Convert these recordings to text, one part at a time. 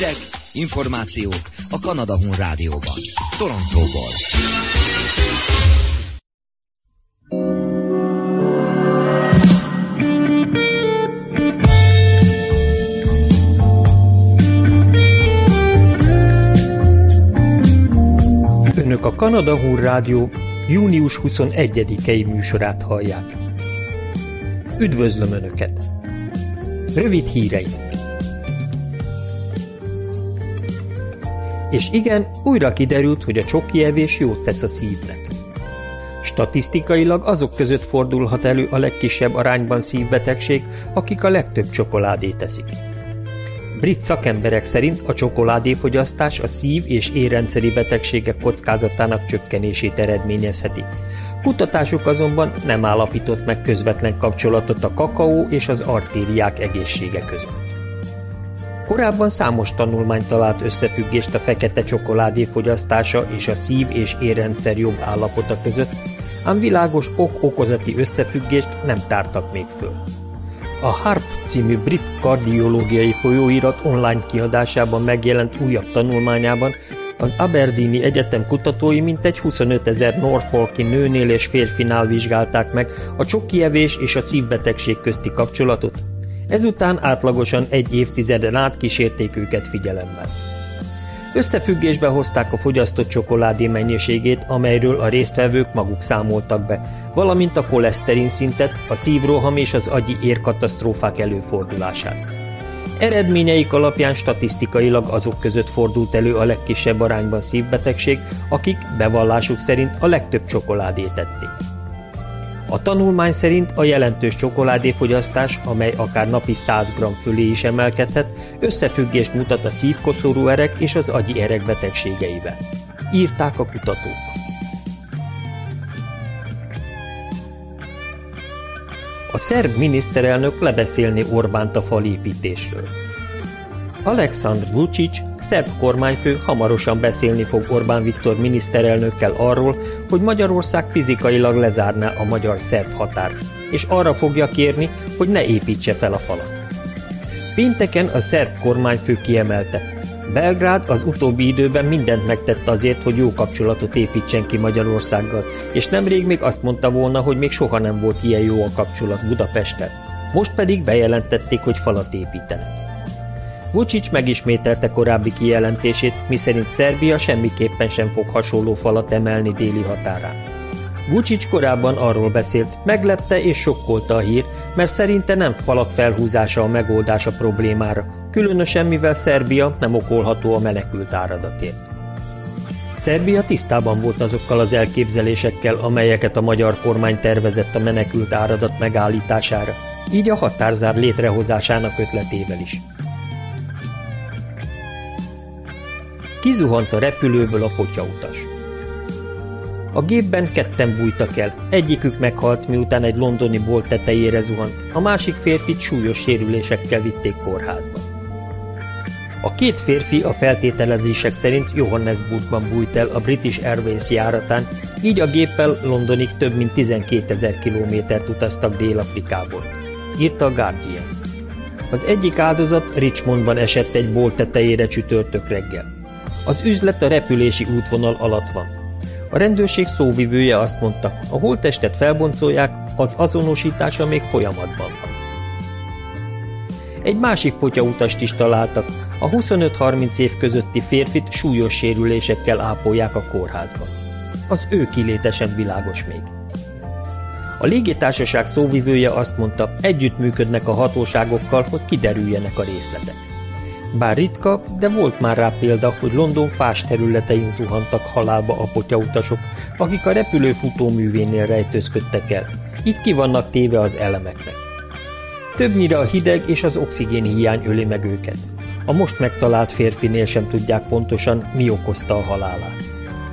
Hírek, információk a Kanada Hun Rádióban. Torontóból. Önök a Kanada Hun Rádió június 21-i műsorát hallják. Üdvözlöm Önöket! Rövid híreink. És igen, újra kiderült, hogy a csokievés jót tesz a szívnek. Statisztikailag azok között fordulhat elő a legkisebb arányban szívbetegség, akik a legtöbb csokoládét eszik. Brit szakemberek szerint a csokoládéfogyasztás a szív- és érrendszeri betegségek kockázatának csökkenését eredményezheti. Kutatásuk azonban nem állapított meg közvetlen kapcsolatot a kakaó és az artériák egészsége között. Korábban számos tanulmány talált összefüggést a fekete csokoládé fogyasztása és a szív- és érrendszer jobb állapota között, ám világos ok-okozati összefüggést nem tártak még föl. A Heart című brit kardiológiai folyóirat online kiadásában megjelent újabb tanulmányában az Aberdeeni Egyetem kutatói mintegy 25 000 norfolki nőnél és férfinál vizsgálták meg a csokievés és a szívbetegség közti kapcsolatot, ezután átlagosan egy évtizeden át kísérték őket figyelemmel. Összefüggésbe hozták a fogyasztott csokoládé mennyiségét, amelyről a résztvevők maguk számoltak be, valamint a koleszterin szintet, a szívroham és az agyi érkatasztrófák előfordulását. Eredményeik alapján statisztikailag azok között fordult elő a legkisebb arányban szívbetegség, akik bevallásuk szerint a legtöbb csokoládét ették. A tanulmány szerint a jelentős csokoládéfogyasztás, amely akár napi 100 g fölé is emelkedhet, összefüggést mutat a szívkoszorú erek és az agyi erek betegségeivel. Írták a kutatók. A szerb miniszterelnök lebeszélni Orbánt a falépítésről. Aleksandr Vučić, szerb kormányfő hamarosan beszélni fog Orbán Viktor miniszterelnökkel arról, hogy Magyarország fizikailag lezárná a magyar-szerb határt, és arra fogja kérni, hogy ne építse fel a falat. Pénteken a szerb kormányfő kiemelte, Belgrád az utóbbi időben mindent megtett azért, hogy jó kapcsolatot építsen ki Magyarországgal, és nemrég még azt mondta volna, hogy még soha nem volt ilyen jó a kapcsolat Budapesttel. Most pedig bejelentették, hogy falat építenek. Vučić megismételte korábbi kijelentését, miszerint Szerbia semmiképpen sem fog hasonló falat emelni déli határán. Vučić korábban arról beszélt, meglepte és sokkolta a hír, mert szerinte nem falak felhúzása a megoldás a problémára, különösen mivel Szerbia nem okolható a menekült áradatért. Szerbia tisztában volt azokkal az elképzelésekkel, amelyeket a magyar kormány tervezett a menekült áradat megállítására, így a határzár létrehozásának ötletével is. Kizuhant a repülőből a potyautas. A gépben ketten bújtak el, egyikük meghalt, miután egy londoni bolt tetejére zuhant, a másik férfit súlyos sérülésekkel vitték kórházba. A két férfi a feltételezések szerint Johannesburgban bújt el a British Airways járatán, így a géppel Londonig több mint 12 000 kilométert utaztak Dél-Afrikából, írta a Guardian. Az egyik áldozat Richmondban esett egy bolt tetejére csütörtök reggel. Az üzlet a repülési útvonal alatt van. A rendőrség szóvivője azt mondta, a holttestet felboncolják, az azonosítása még folyamatban van. Egy másik potyautast is találtak, a 25-30 év közötti férfit súlyos sérülésekkel ápolják a kórházban. Az ő kiléte sem világos még. A légitársaság szóvivője azt mondta, együttműködnek a hatóságokkal, hogy kiderüljenek a részletek. Bár ritka, de volt már rá példa, hogy London fás területein zuhantak halálba a potyautasok, akik a repülő futóművénél rejtőzködtek el. Itt ki vannak téve az elemeknek. Többnyire a hideg és az oxigén hiány öli meg őket. A most megtalált férfinél sem tudják pontosan, mi okozta a halálát.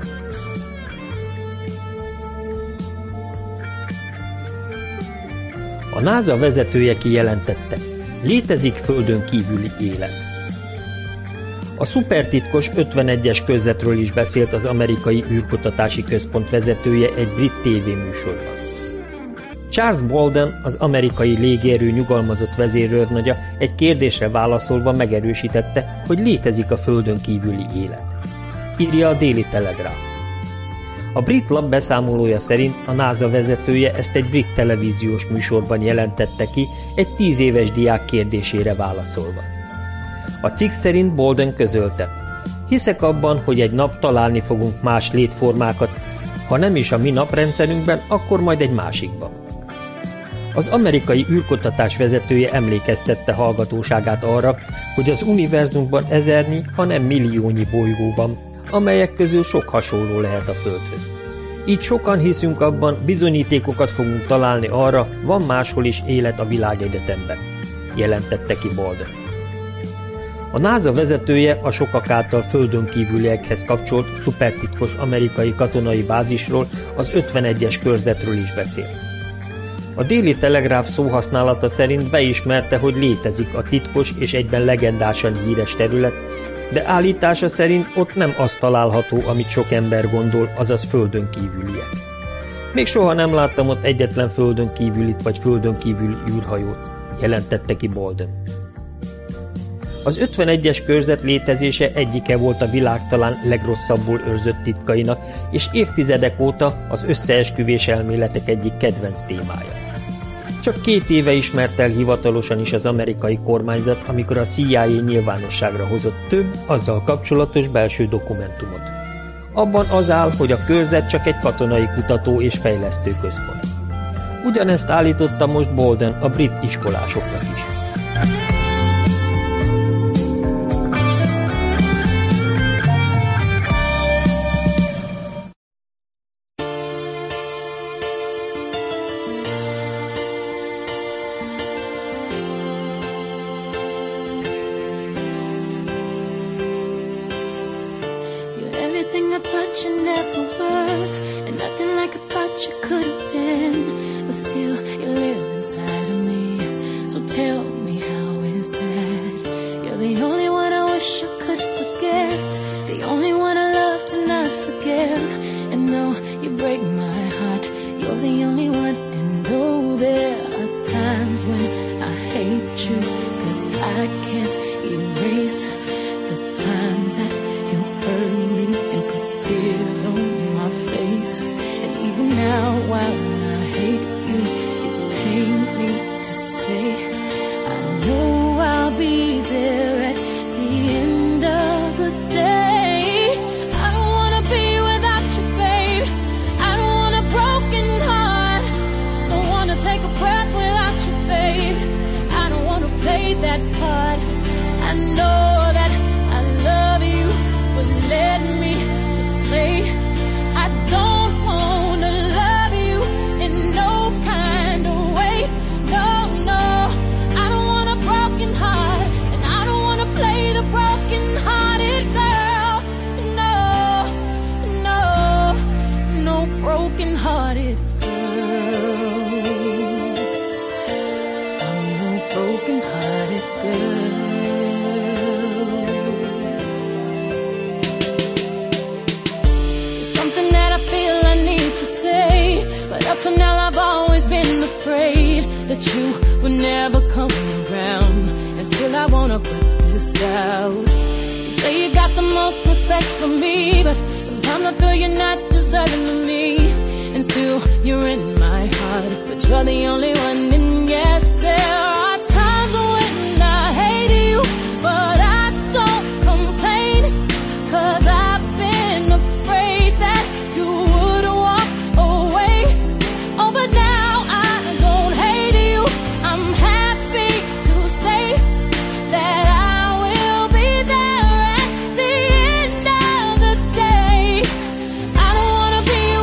A NASA vezetője kijelentette, létezik földön kívüli élet. A szupertitkos 51-es körzetről is beszélt az amerikai űrkutatási központ vezetője egy brit tévéműsorban. Charles Bolden, az amerikai légierő nyugalmazott vezérőrnagya egy kérdésre válaszolva megerősítette, hogy létezik a Földön kívüli élet. Írja a Daily Telegraph. A brit lap beszámolója szerint a NASA vezetője ezt egy brit televíziós műsorban jelentette ki egy 10 éves diák kérdésére válaszolva. A cikk szerint Bolden közölte: hiszek abban, hogy egy nap találni fogunk más létformákat, ha nem is a mi naprendszerünkben, akkor majd egy másikban. Az amerikai űrkutatás vezetője emlékeztette hallgatóságát arra, hogy az univerzumban ezernyi, ha nem milliónyi bolygó van, amelyek közül sok hasonló lehet a Földhöz. Így sokan hiszünk abban, bizonyítékokat fogunk találni arra, van máshol is élet a világegyetemben, jelentette ki Bolden. A NASA vezetője a sokak által földön kívüliekhez kapcsolt szupertitkos amerikai katonai bázisról, az 51-es körzetről is beszél. A Daily Telegraph szóhasználata szerint beismerte, hogy létezik a titkos és egyben legendásan híres terület, de állítása szerint ott nem az található, amit sok ember gondol, azaz földön kívüliek. Még soha nem láttam ott egyetlen földön kívülit vagy földön kívüli űrhajót, jelentette ki Bolden. Az 51-es körzet létezése egyike volt a világ talán legrosszabbul őrzött titkainak, és évtizedek óta az összeesküvés elméletek egyik kedvenc témája. Csak 2 éve ismert el hivatalosan is az amerikai kormányzat, amikor a CIA nyilvánosságra hozott több azzal kapcsolatos belső dokumentumot. Abban az áll, hogy a körzet csak egy katonai kutató és fejlesztő központ. Ugyanezt állította most Bolden a brit iskolásoknak is.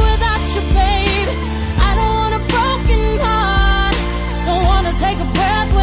Take a breath.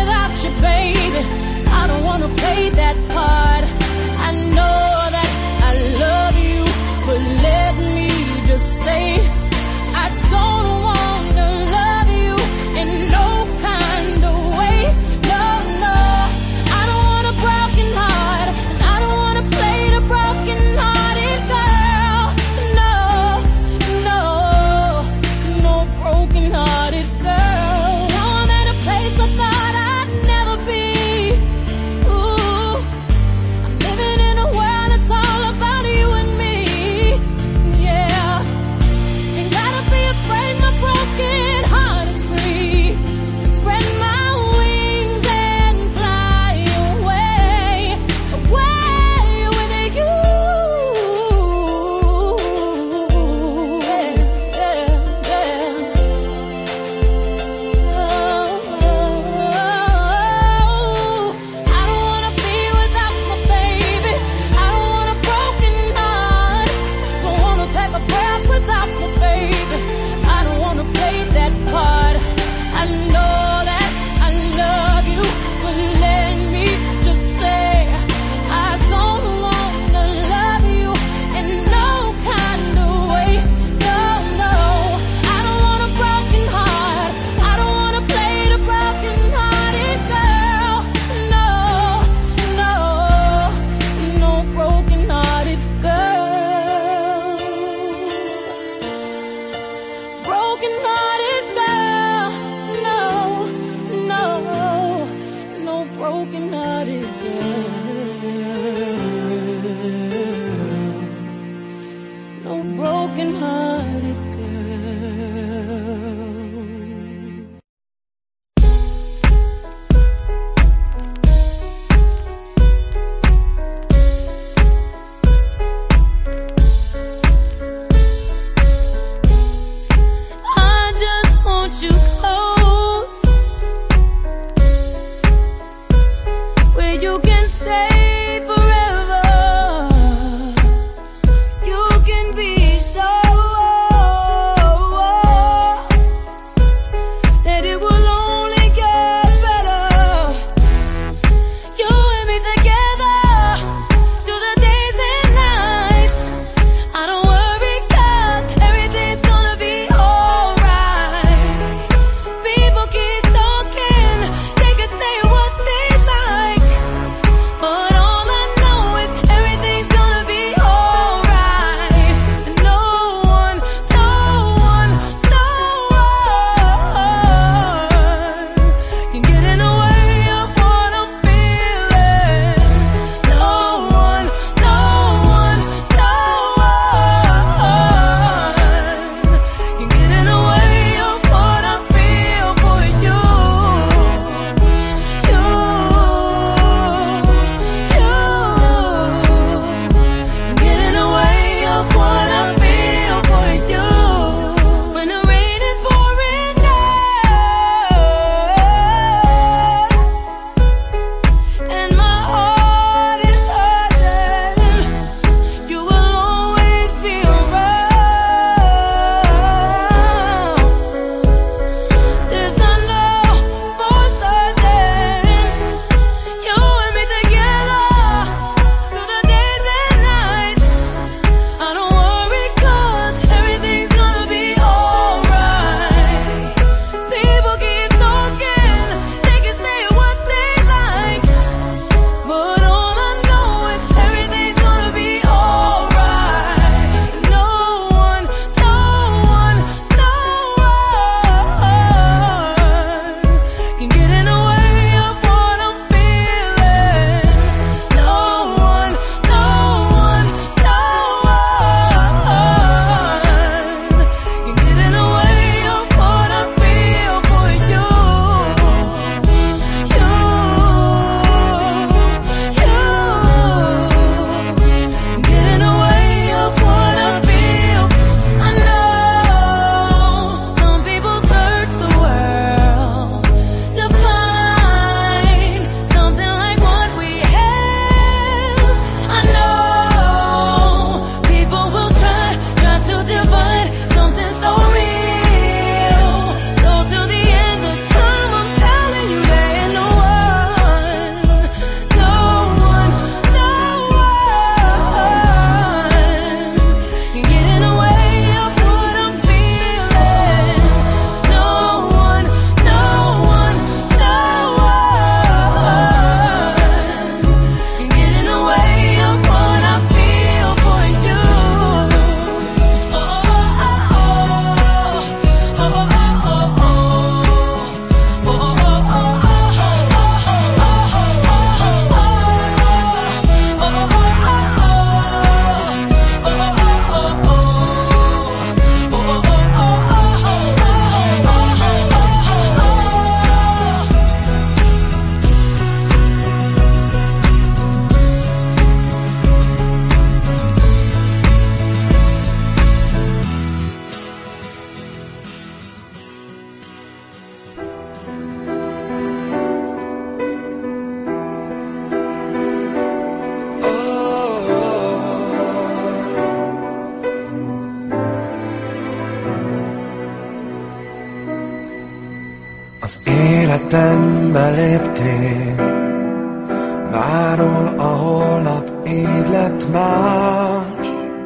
Az életembe léptél, máról a holnap így lett más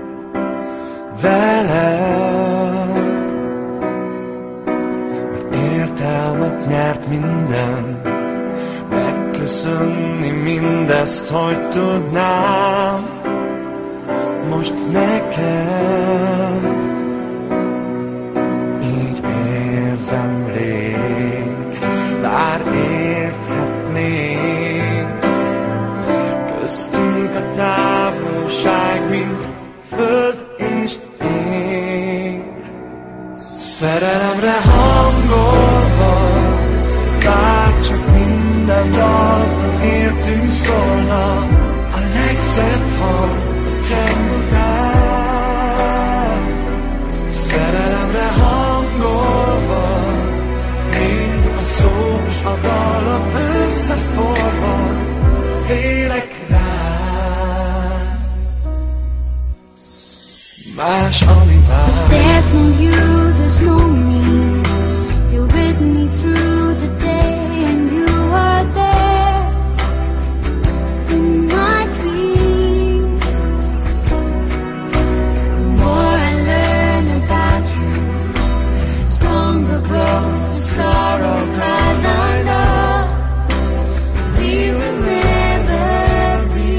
veled, mert értelmet nyert minden, megköszönni mindezt, hogy tudnám most neked. Így érzem rég, bár érthetnék, köztünk a távolság, mint föld és ég. Szerelemre hangolva, bár csak minden dalban értünk szólna, a legszebb hang csend után. Szerelemre hangolva, mind a szó s a dallam összeforva, félek rád. Más, ami vár. There's no you, there's no me. You're with me through the day, and you are there in my dreams. The more I learn about you, stronger grows the sorrow, 'cause I know we will never be.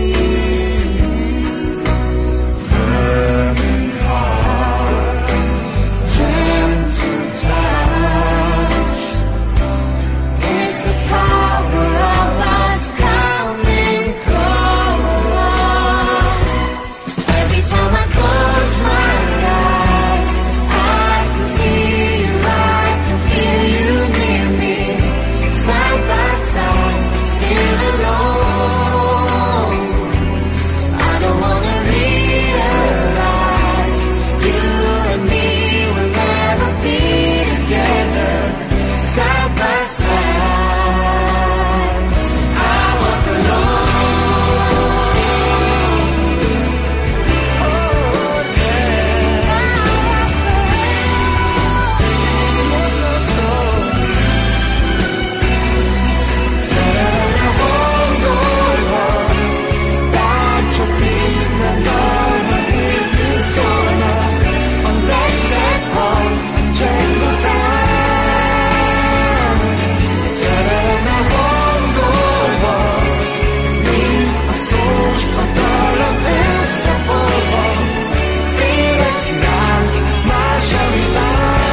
Burning hearts, gentle touch. It's the power of us coming close. Every time I close my eyes, I can see you, I can feel you near me. Side by side, still alone. I don't wanna realize you and me will never be together. Side by side, I walk alone. Szerelemre hangolva, bár csak minden dalban értünk szólna, a legszebb hang csend után. Szerelemre hangolva, mind a szó s a dallam összeforva, félek rád, más a világ.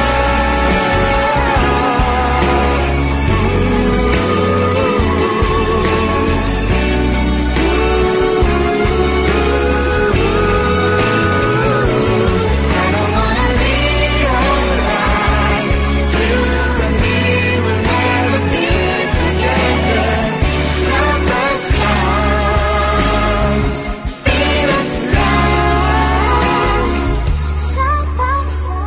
I don't wanna realize you and me will never be together. Side by side, feel it right. Side by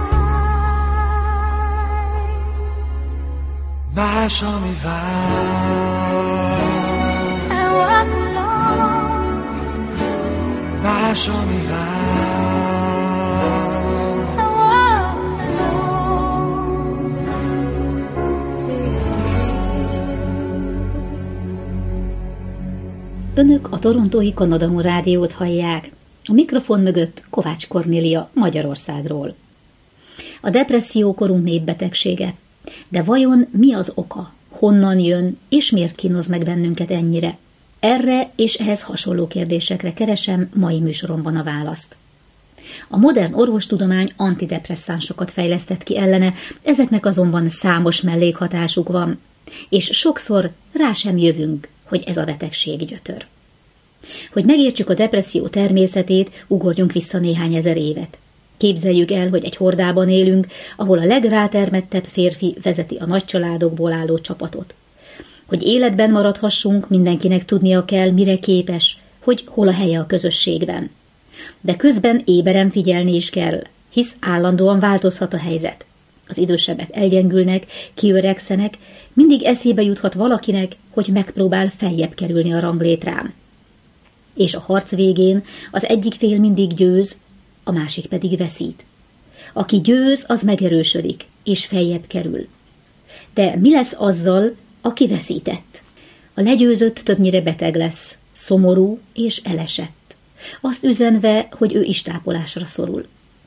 side. Más, ami vár. I walk alone. Más, ami vár. I walk alone. Önök a torontói Kanada Rádiót hallják. A mikrofon mögött Kovács Kornélia Magyarországról. A depresszió korunk népbetegsége. De vajon mi az oka? Honnan jön, és miért kínoz meg bennünket ennyire? Erre és ehhez hasonló kérdésekre keresem mai műsoromban a választ. A modern orvostudomány antidepresszánsokat fejlesztett ki ellene, ezeknek azonban számos mellékhatásuk van, és sokszor rá sem jövünk, hogy ez a betegség gyötör. Hogy megértsük a depresszió természetét, ugorjunk vissza néhány ezer évet. Képzeljük el, hogy egy hordában élünk, ahol a legrátermettebb férfi vezeti a nagycsaládokból álló csapatot. Hogy életben maradhassunk, mindenkinek tudnia kell, mire képes, hogy hol a helye a közösségben. De közben éberen figyelni is kell, hisz állandóan változhat a helyzet. Az idősebbek elgyengülnek, kiöregszenek, mindig eszébe juthat valakinek, hogy megpróbál feljebb kerülni a ranglétrán. És a harc végén az egyik fél mindig győz, a másik pedig veszít. Aki győz, az megerősödik, és feljebb kerül. De mi lesz azzal, aki veszített? A legyőzött többnyire beteg lesz, szomorú és elesett, azt üzenve, hogy ő is tápolásra szorul.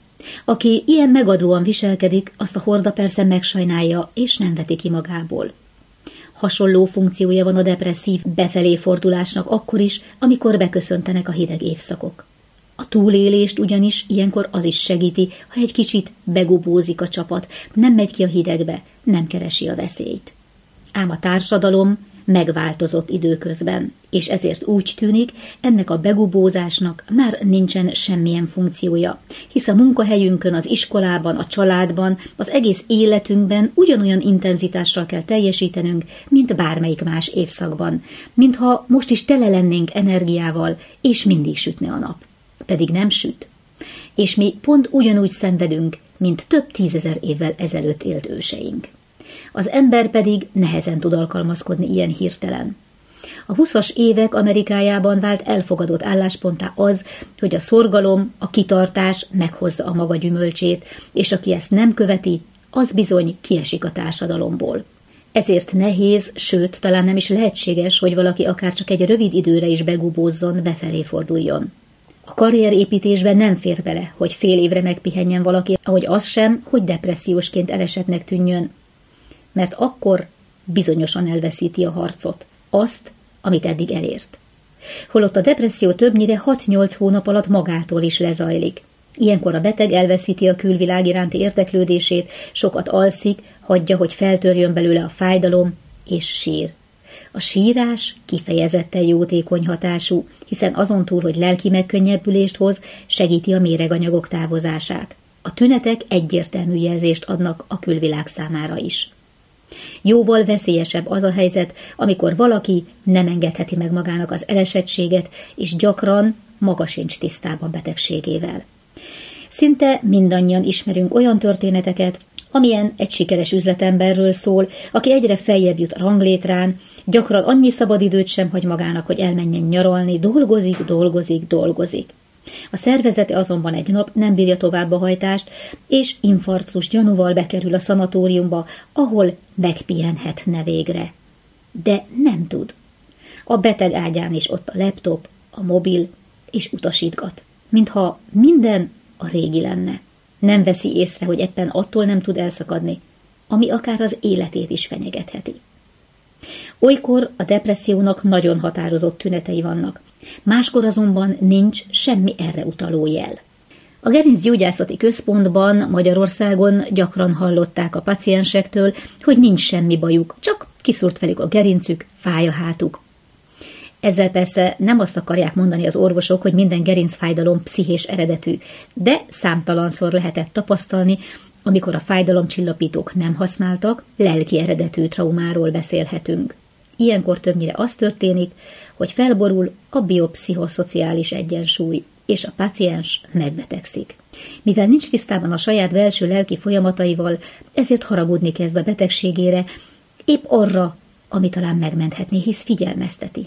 Aki ilyen megadóan viselkedik, azt a horda persze megsajnálja, és nem veti ki magából. Hasonló funkciója van a depresszív befelé fordulásnak akkor is, amikor beköszöntenek a hideg évszakok. A túlélést ugyanis ilyenkor az is segíti, ha egy kicsit begubózik a csapat, nem megy ki a hidegbe, nem keresi a veszélyt. Ám a társadalom megváltozott időközben, és ezért úgy tűnik, ennek a begubózásnak már nincsen semmilyen funkciója, hisz a munkahelyünkön, az iskolában, a családban, az egész életünkben ugyanolyan intenzitással kell teljesítenünk, mint bármelyik más évszakban, mintha most is tele lennénk energiával, és mindig sütne a nap. Pedig nem süt. És mi pont ugyanúgy szenvedünk, mint több 10 000 évvel ezelőtt élt őseink. Az ember pedig nehezen tud alkalmazkodni ilyen hirtelen. A 20-as évek Amerikájában vált elfogadott állásponttá az, hogy a szorgalom, a kitartás meghozza a maga gyümölcsét, és aki ezt nem követi, az bizony kiesik a társadalomból. Ezért nehéz, sőt, talán nem is lehetséges, hogy valaki akár csak egy rövid időre is begubózzon, befelé forduljon. A karrierépítésben nem fér bele, hogy fél évre megpihenjen valaki, ahogy az sem, hogy depressziósként elesettnek tűnjön, mert akkor bizonyosan elveszíti a harcot, azt, amit eddig elért. Holott a depresszió többnyire 6-8 hónap alatt magától is lezajlik. Ilyenkor a beteg elveszíti a külvilág iránti érdeklődését, sokat alszik, hagyja, hogy feltörjön belőle a fájdalom, és sír. A sírás kifejezetten jótékony hatású, hiszen azon túl, hogy lelki megkönnyebbülést hoz, segíti a méreganyagok távozását. A tünetek egyértelmű jelzést adnak a külvilág számára is. Jóval veszélyesebb az a helyzet, amikor valaki nem engedheti meg magának az elesettséget, és gyakran maga sincs tisztában betegségével. Szinte mindannyian ismerünk olyan történeteket, amilyen egy sikeres üzletemberről szól, aki egyre feljebb jut a ranglétrán, gyakran annyi szabadidőt sem hagy magának, hogy elmenjen nyaralni, dolgozik. A szervezete azonban egy nap nem bírja tovább a hajtást, és infarktus gyanúval bekerül a szanatóriumba, ahol megpihenhetne végre. De nem tud. A beteg ágyán is ott a laptop, a mobil, és utasítgat, mintha minden a régi lenne. Nem veszi észre, hogy éppen attól nem tud elszakadni, ami akár az életét is fenyegetheti. Olykor a depressziónak nagyon határozott tünetei vannak, máskor azonban nincs semmi erre utaló jel. A Gerincgyógyászati Központban Magyarországon gyakran hallották a paciensektől, hogy nincs semmi bajuk, csak kiszúrt velük a gerincük, fáj a hátuk. Ezzel persze nem azt akarják mondani az orvosok, hogy minden gerincfájdalom pszichés eredetű, de számtalanszor lehetett tapasztalni, amikor a fájdalomcsillapítók nem használtak, lelki eredetű traumáról beszélhetünk. Ilyenkor többnyire az történik, hogy felborul a biopszichoszociális egyensúly, és a páciens megbetegszik. Mivel nincs tisztában a saját belső lelki folyamataival, ezért haragudni kezd a betegségére, épp arra, ami talán megmenthetné, hisz figyelmezteti.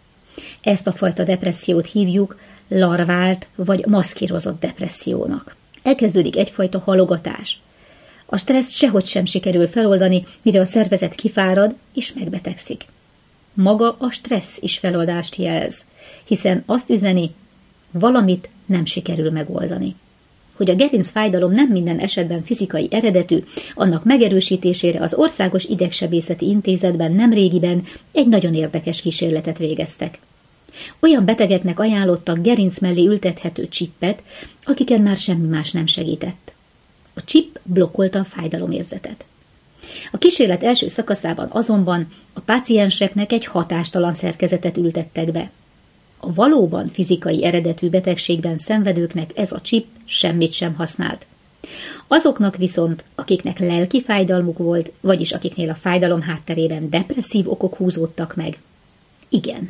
Ezt a fajta depressziót hívjuk larvált vagy maszkírozott depressziónak. Elkezdődik egyfajta halogatás. A stresszt sehogy sem sikerül feloldani, mire a szervezet kifárad és megbetegszik. Maga a stressz is feloldást jelz, hiszen azt üzeni, valamit nem sikerül megoldani. Hogy a gerincfájdalom nem minden esetben fizikai eredetű, annak megerősítésére az Országos Idegsebészeti Intézetben nemrégiben egy nagyon érdekes kísérletet végeztek. Olyan betegeknek ajánlottak gerinc mellé ültethető csippet, akiken már semmi más nem segített. A csipp blokkolta a fájdalomérzetet. A kísérlet első szakaszában azonban a pácienseknek egy hatástalan szerkezetet ültettek be. A valóban fizikai eredetű betegségben szenvedőknek ez a csipp semmit sem használt. Azoknak viszont, akiknek lelki fájdalmuk volt, vagyis akiknél a fájdalom hátterében depresszív okok húzódtak meg, igen.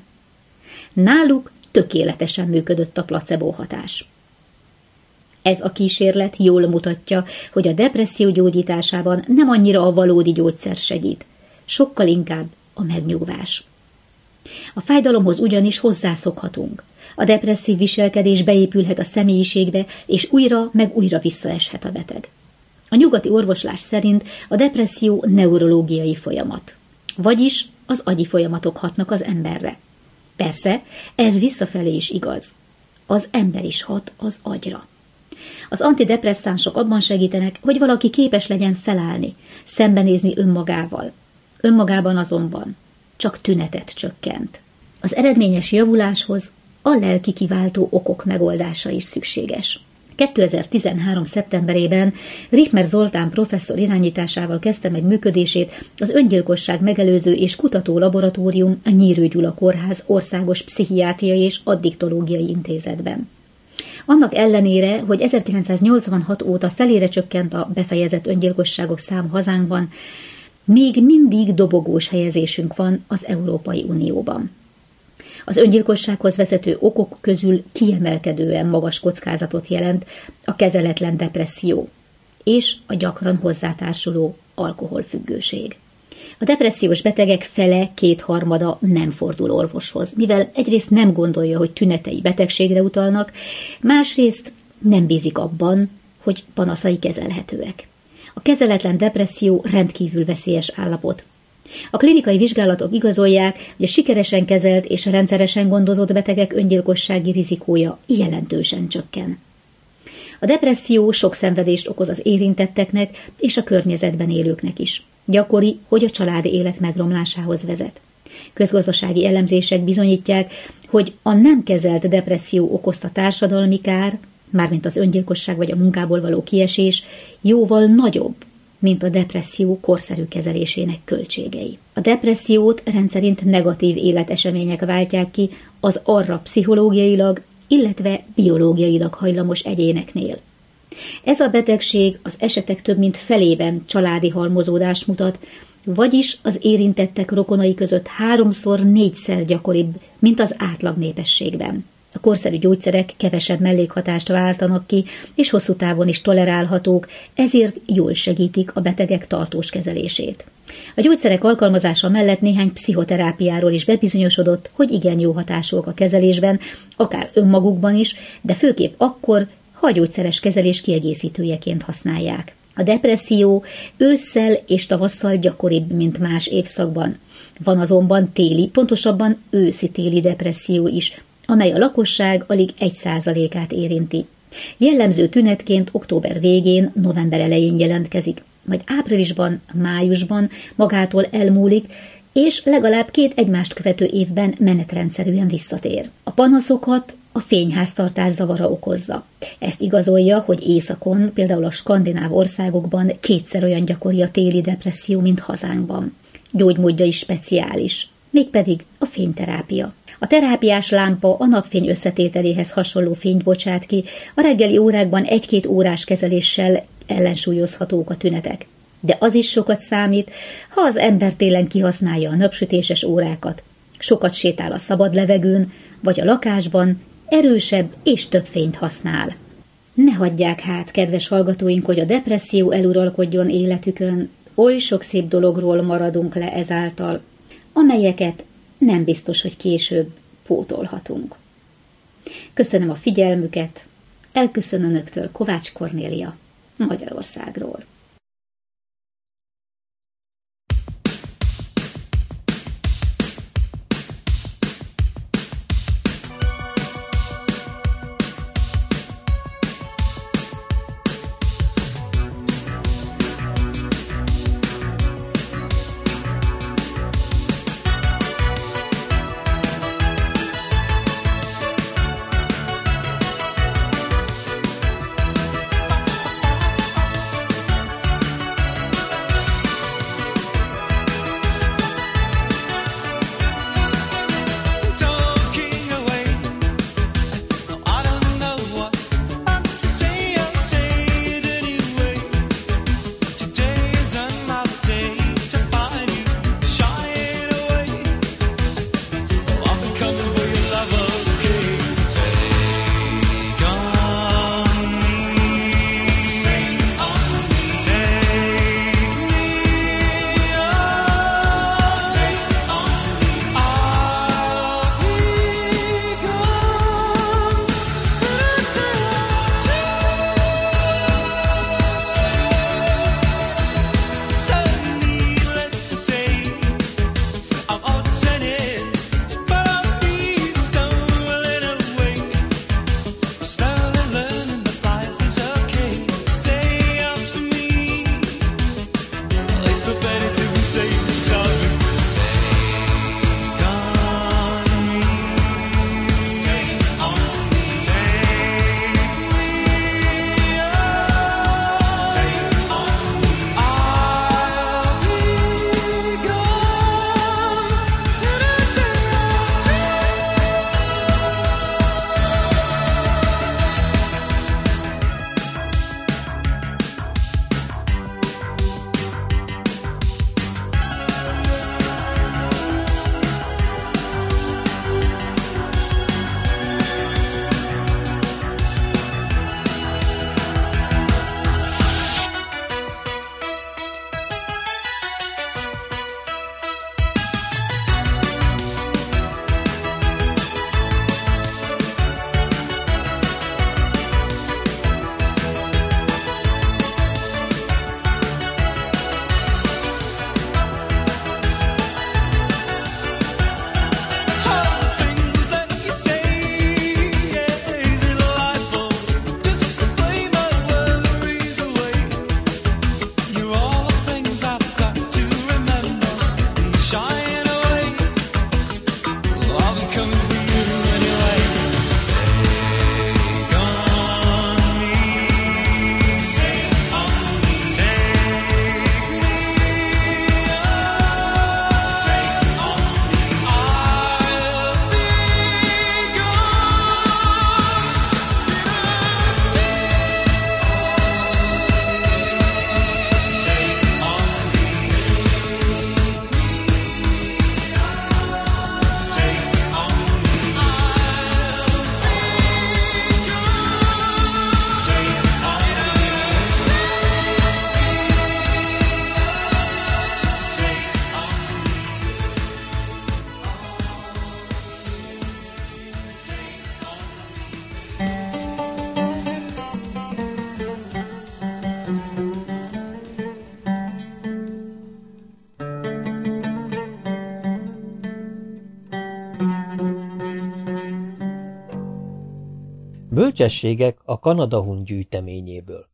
Náluk tökéletesen működött a placebo hatás. Ez a kísérlet jól mutatja, hogy a depresszió gyógyításában nem annyira a valódi gyógyszer segít, sokkal inkább a megnyugvás. A fájdalomhoz ugyanis hozzászokhatunk. A depresszív viselkedés beépülhet a személyiségbe, és újra meg újra visszaeshet a beteg. A nyugati orvoslás szerint a depresszió neurológiai folyamat, vagyis az agyi folyamatok hatnak az emberre. Persze, ez visszafelé is igaz. Az ember is hat az agyra. Az antidepresszánsok abban segítenek, hogy valaki képes legyen felállni, szembenézni önmagával. Önmagában azonban csak tünetet csökkent. Az eredményes javuláshoz a lelki kiváltó okok megoldása is szükséges. 2013. szeptemberében Richtmer Zoltán professzor irányításával kezdte meg működését az öngyilkosság megelőző és kutató laboratórium a Nyírő Gyula Kórház Országos Pszichiátriai és Addiktológiai Intézetben. Annak ellenére, hogy 1986 óta felére csökkent a befejezett öngyilkosságok száma hazánkban, még mindig dobogós helyezésünk van az Európai Unióban. Az öngyilkossághoz vezető okok közül kiemelkedően magas kockázatot jelent a kezeletlen depresszió és a gyakran hozzátársuló alkoholfüggőség. A depressziós betegek fele, kétharmada nem fordul orvoshoz, mivel egyrészt nem gondolja, hogy tünetei betegségre utalnak, másrészt nem bízik abban, hogy panaszai kezelhetőek. A kezeletlen depresszió rendkívül veszélyes állapot. A klinikai vizsgálatok igazolják, hogy a sikeresen kezelt és rendszeresen gondozott betegek öngyilkossági rizikója jelentősen csökken. A depresszió sok szenvedést okoz az érintetteknek és a környezetben élőknek is. Gyakori, hogy a családi élet megromlásához vezet. Közgazdasági elemzések bizonyítják, hogy a nem kezelt depresszió okozta társadalmi kár, mármint az öngyilkosság vagy a munkából való kiesés, jóval nagyobb, mint a depresszió korszerű kezelésének költségei. A depressziót rendszerint negatív életesemények váltják ki az arra pszichológiailag, illetve biológiailag hajlamos egyéneknél. Ez a betegség az esetek több mint felében családi halmozódást mutat, vagyis az érintettek rokonai között 3-4-szer gyakoribb, mint az átlag népességben. A korszerű gyógyszerek kevesebb mellékhatást váltanak ki, és hosszú távon is tolerálhatók, ezért jól segítik a betegek tartós kezelését. A gyógyszerek alkalmazása mellett néhány pszichoterápiáról is bebizonyosodott, hogy igen jó hatásúak a kezelésben, akár önmagukban is, de főképp akkor, ha a gyógyszeres kezelés kiegészítőjeként használják. A depresszió ősszel és tavasszal gyakoribb, mint más évszakban. Van azonban téli, pontosabban őszi-téli depresszió is, amely a lakosság alig 1%-át érinti. Jellemző tünetként október végén, november elején jelentkezik, majd áprilisban, májusban magától elmúlik, és legalább 2 egymást követő évben menetrendszerűen visszatér. A panaszokat a fényháztartás zavara okozza. Ezt igazolja, hogy északon, például a skandináv országokban 2-szer olyan gyakori a téli depresszió, mint hazánkban. Gyógymódja is speciális, mégpedig a fényterápia. A terápiás lámpa a napfény összetételéhez hasonló fényt bocsát ki, a reggeli órákban 1-2 órás kezeléssel ellensúlyozhatók a tünetek. De az is sokat számít, ha az ember télen kihasználja a napsütéses órákat, sokat sétál a szabad levegőn, vagy a lakásban erősebb és több fényt használ. Ne hagyják hát, kedves hallgatóink, hogy a depresszió eluralkodjon életükön, oly sok szép dologról maradunk le ezáltal, amelyeket nem biztos, hogy később pótolhatunk. Köszönöm a figyelmüket, elköszön önöktől Kovács Kornélia Magyarországról. Bölcsességek a Kanada-hun gyűjteményéből.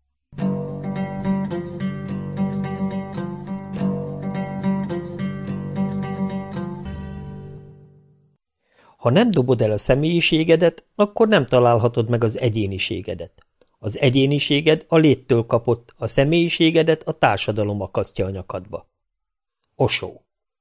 Ha nem dobod el a személyiségedet, akkor nem találhatod meg az egyéniségedet. Az egyéniséged a léttől kapott, a személyiségedet a társadalom akasztja a nyakadba. Osho.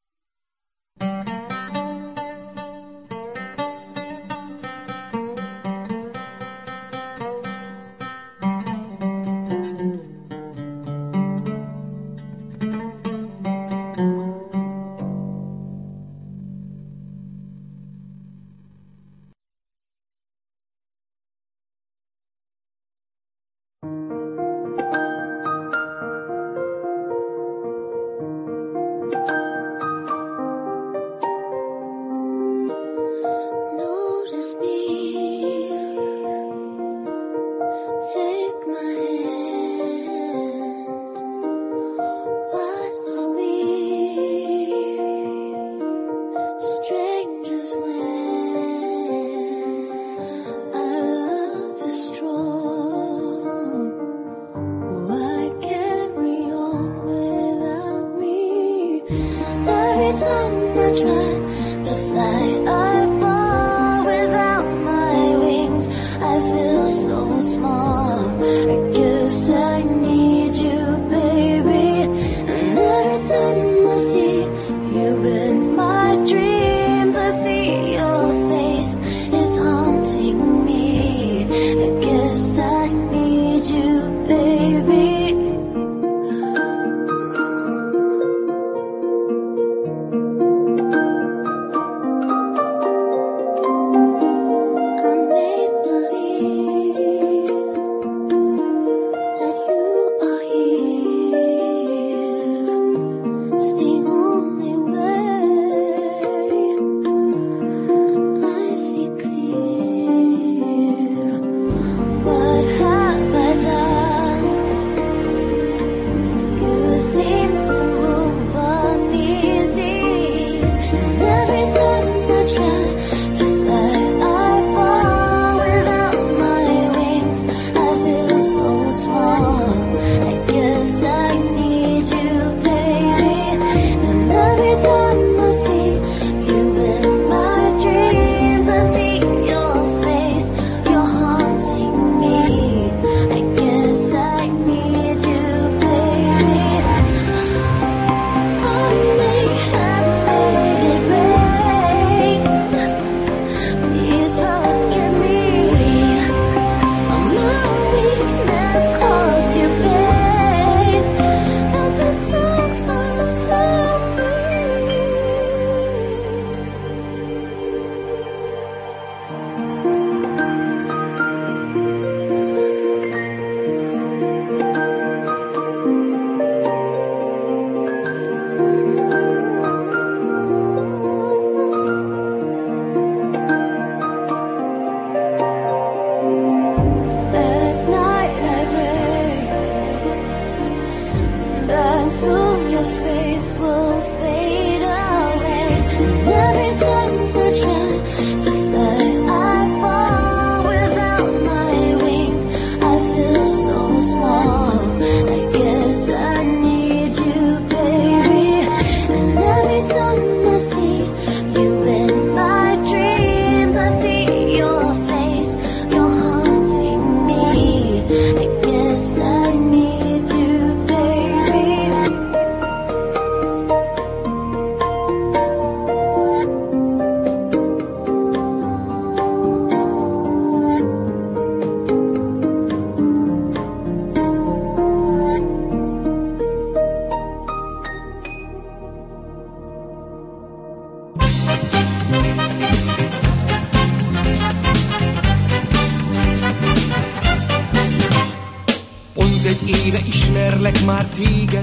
éve ismerlek már téged,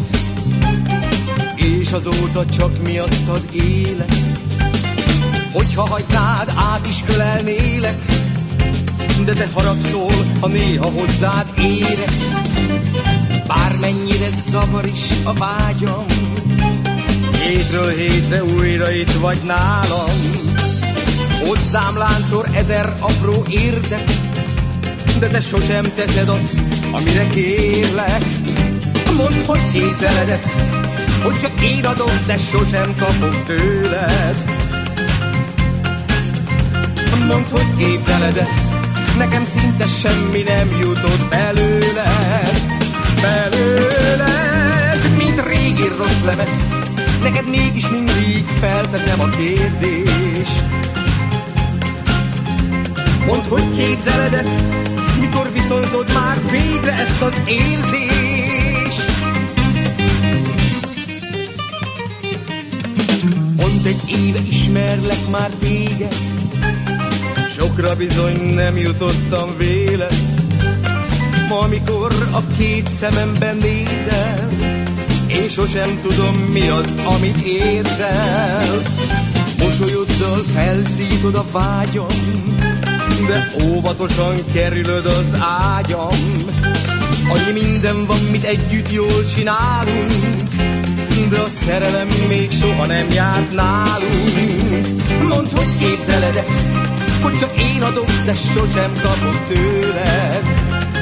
és azóta csak miattad élek. Hogyha hagynád, át is ölelnélek, de te haragszol, ha néha hozzád érek. Bármennyire zavar is a vágyam, hétről hétre újra itt vagy nálam. Hozzám láncol 1000 apró érdek, de te sosem teszed azt, amire kérlek. Mondd, hogy képzeled ezt, hogy csak én adom, de sosem kapok tőled. Mondd, hogy képzeled ezt, nekem szinte semmi nem jutott belőled. Belőled, mint régi rossz lemez, neked mégis mindig felteszem a kérdést. Mondd, hogy képzeled ezt, mikor viszonzod már végre ezt az érzést. Mondd, egy éve ismerlek már téged, sokra bizony nem jutottam véled. Ma, amikor a két szememben nézel, én sosem tudom, mi az, amit érzel. Mosolyoddal felszítod a vágyam, de óvatosan kerülöd az ágyam. Annyi minden van, mit együtt jól csinálunk, de a szerelem még soha nem járt nálunk. Mondd, hogy képzeled ezt, hogy csak én adok, de sosem kapok tőled.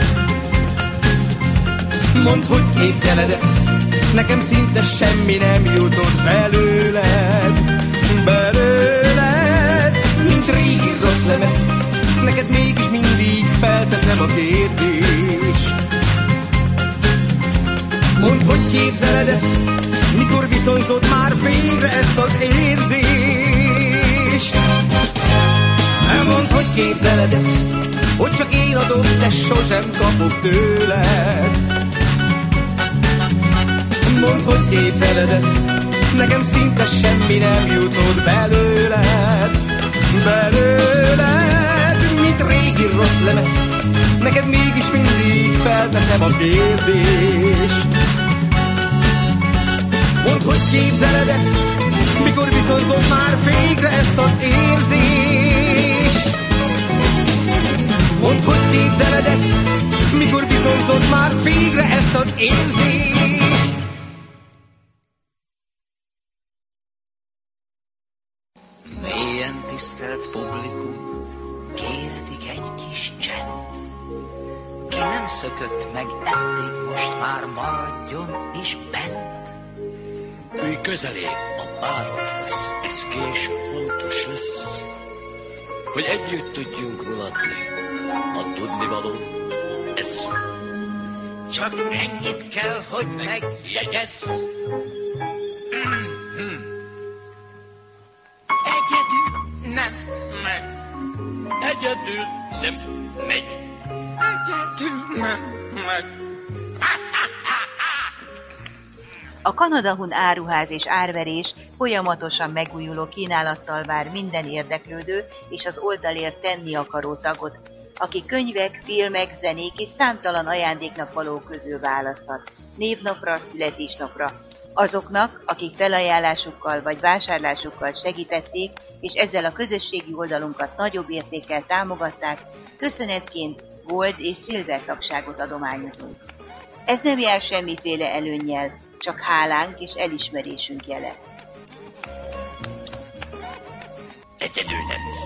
Mondd, hogy képzeled ezt, nekem szinte semmi nem jutott belőled. Belőled, mint régi rossz lemezt, neked mégis mindig felteszem a kérdést. Mondd, hogy képzeled ezt, mikor viszonzod már végre ezt az érzést. Mondd, hogy képzeled ezt, hogy csak én adom, de sosem kapok tőled. Mondd, hogy képzeled ezt, nekem szinte semmi nem jutott belőled. Belőled, mint régi rossz lemez, neked mégis mindig felteszem a kérdést. Mondd, hogy képzeled ezt, mikor viszonzod már végre ezt az érzést. Mondd, hogy képzeled ezt, mikor viszonzod már végre ezt az érzést. Mélyen tisztelt publikum, kéretik egy kis csend. Ki nem szökött meg eddig, most már maradjon is bent. Ülj közelébb a bárodhoz, ez később fontos lesz, hogy együtt tudjunk mulatni a tudnivaló. Ez csak ennyit kell, hogy megjegyezz. Egyedül nem megy. Egyedül nem megy. Egyedül nem megy. A Kanada Hun áruház és árverés folyamatosan megújuló kínálattal vár minden érdeklődő és az oldalért tenni akaró tagot, aki könyvek, filmek, zenék és számtalan ajándéknak közül választhat, névnapra, születésnapra. Azoknak, akik felajánlásukkal vagy vásárlásukkal segítették, és ezzel a közösségi oldalunkat nagyobb értékkel támogatták, köszönetként gold és silver tagságot adományozunk. Ez nem jár semmiféle előnnyel, csak hálánk és elismerésünk jele. Egyedül nem megy.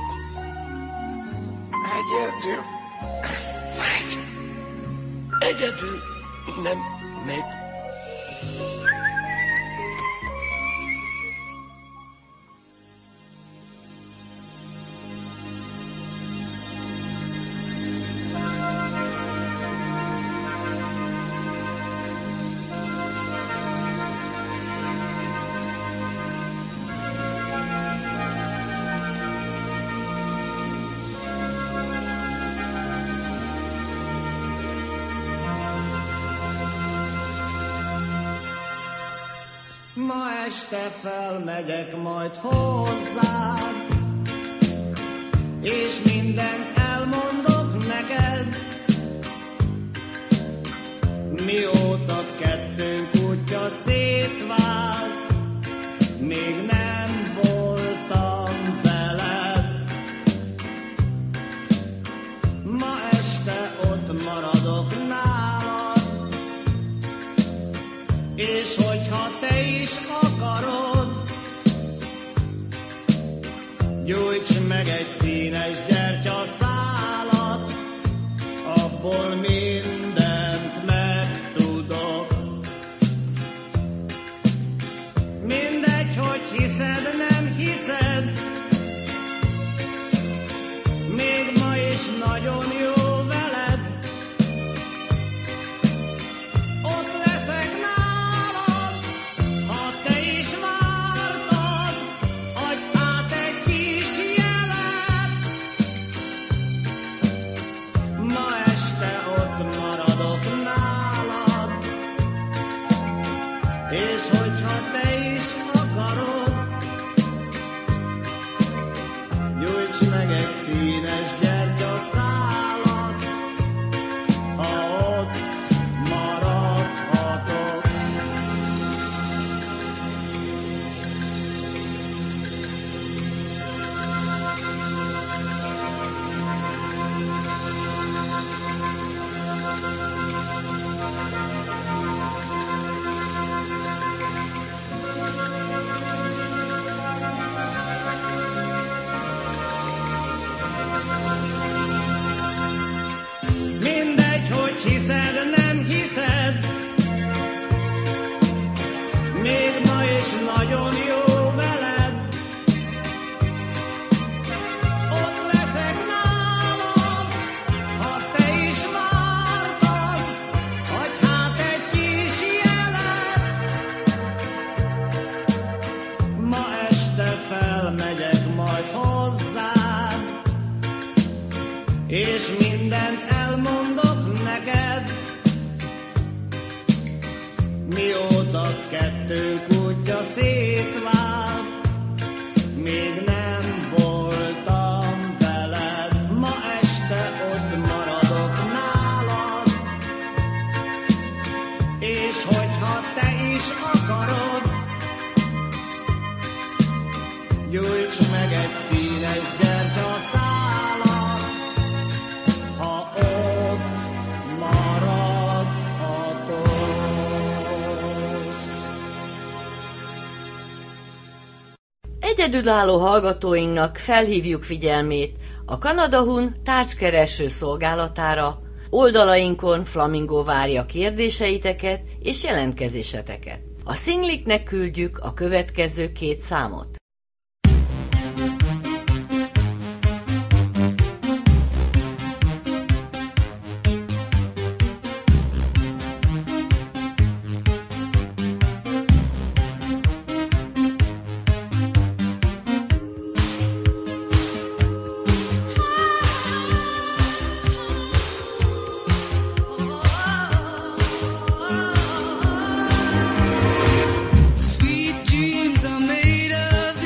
Egyedül nem megy. Ma este felmegyek majd hozzád, és mindent elmondok neked. Mióta kettőnk útja szétvált, még nem voltam veled. Ma este ott maradok nálad, és hogyha te is akarod, gyújts meg egy színes gyertyaszálat a is nagyon jó veled, ott leszek nálad, ha te is vártad, adj át egy kis jelet. Ma este ott maradok nálad, és hogyha te is akarod, gyújts meg egy színes gyertyaszálat, ha ott maradhatok. Mindegy, hogy hiszed, nem hiszed, még ma is nagyon jó veled. Ott leszek nálad, ha te is vártad, adj hát egy kis jelet. Ma este felmegyek majd hozzád, és mindent elmondok neked. Mióta kettőnk útja szétvált, még nem voltam veled. Ma este ott maradok nálad, és hogyha te is akarod, gyújts meg egy színes gyertyaszálat, ha ott maradhatok. Egyedülálló hallgatóinknak felhívjuk figyelmét a Kanada Hun tárgykereső szolgálatára. Oldalainkon Flamingo várja kérdéseiteket és jelentkezéseteket. A Szingliknek küldjük a következő 2 számot. Sweet dreams are made of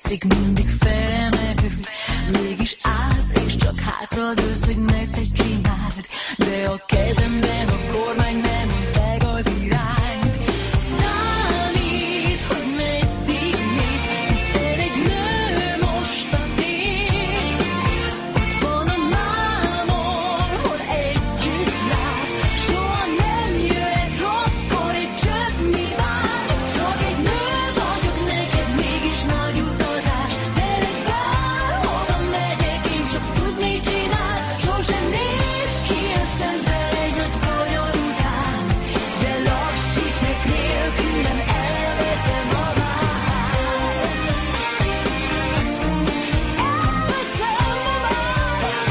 tetszik, mindig felemelő. Mégis állsz és csak hátradőlsz, hogy ne te csináld. De a kezemben a kormány nem mond meg az irányt. Számít, hogy meddig mész, hiszen egy nő most a tét. Ott van a mámor, hol együtt lát. Soha nem jöhet rosszkor egy csöpnyi vár. Csak egy nő vagyok neked, mégis nagy utazás. Veled bárhova megyek, én csak tud, mit csinálsz. Sosem néz ki a szembe egy nagy kanyar után. De lassíts meg nélkülem, elveszem a vár. Elveszem a vár.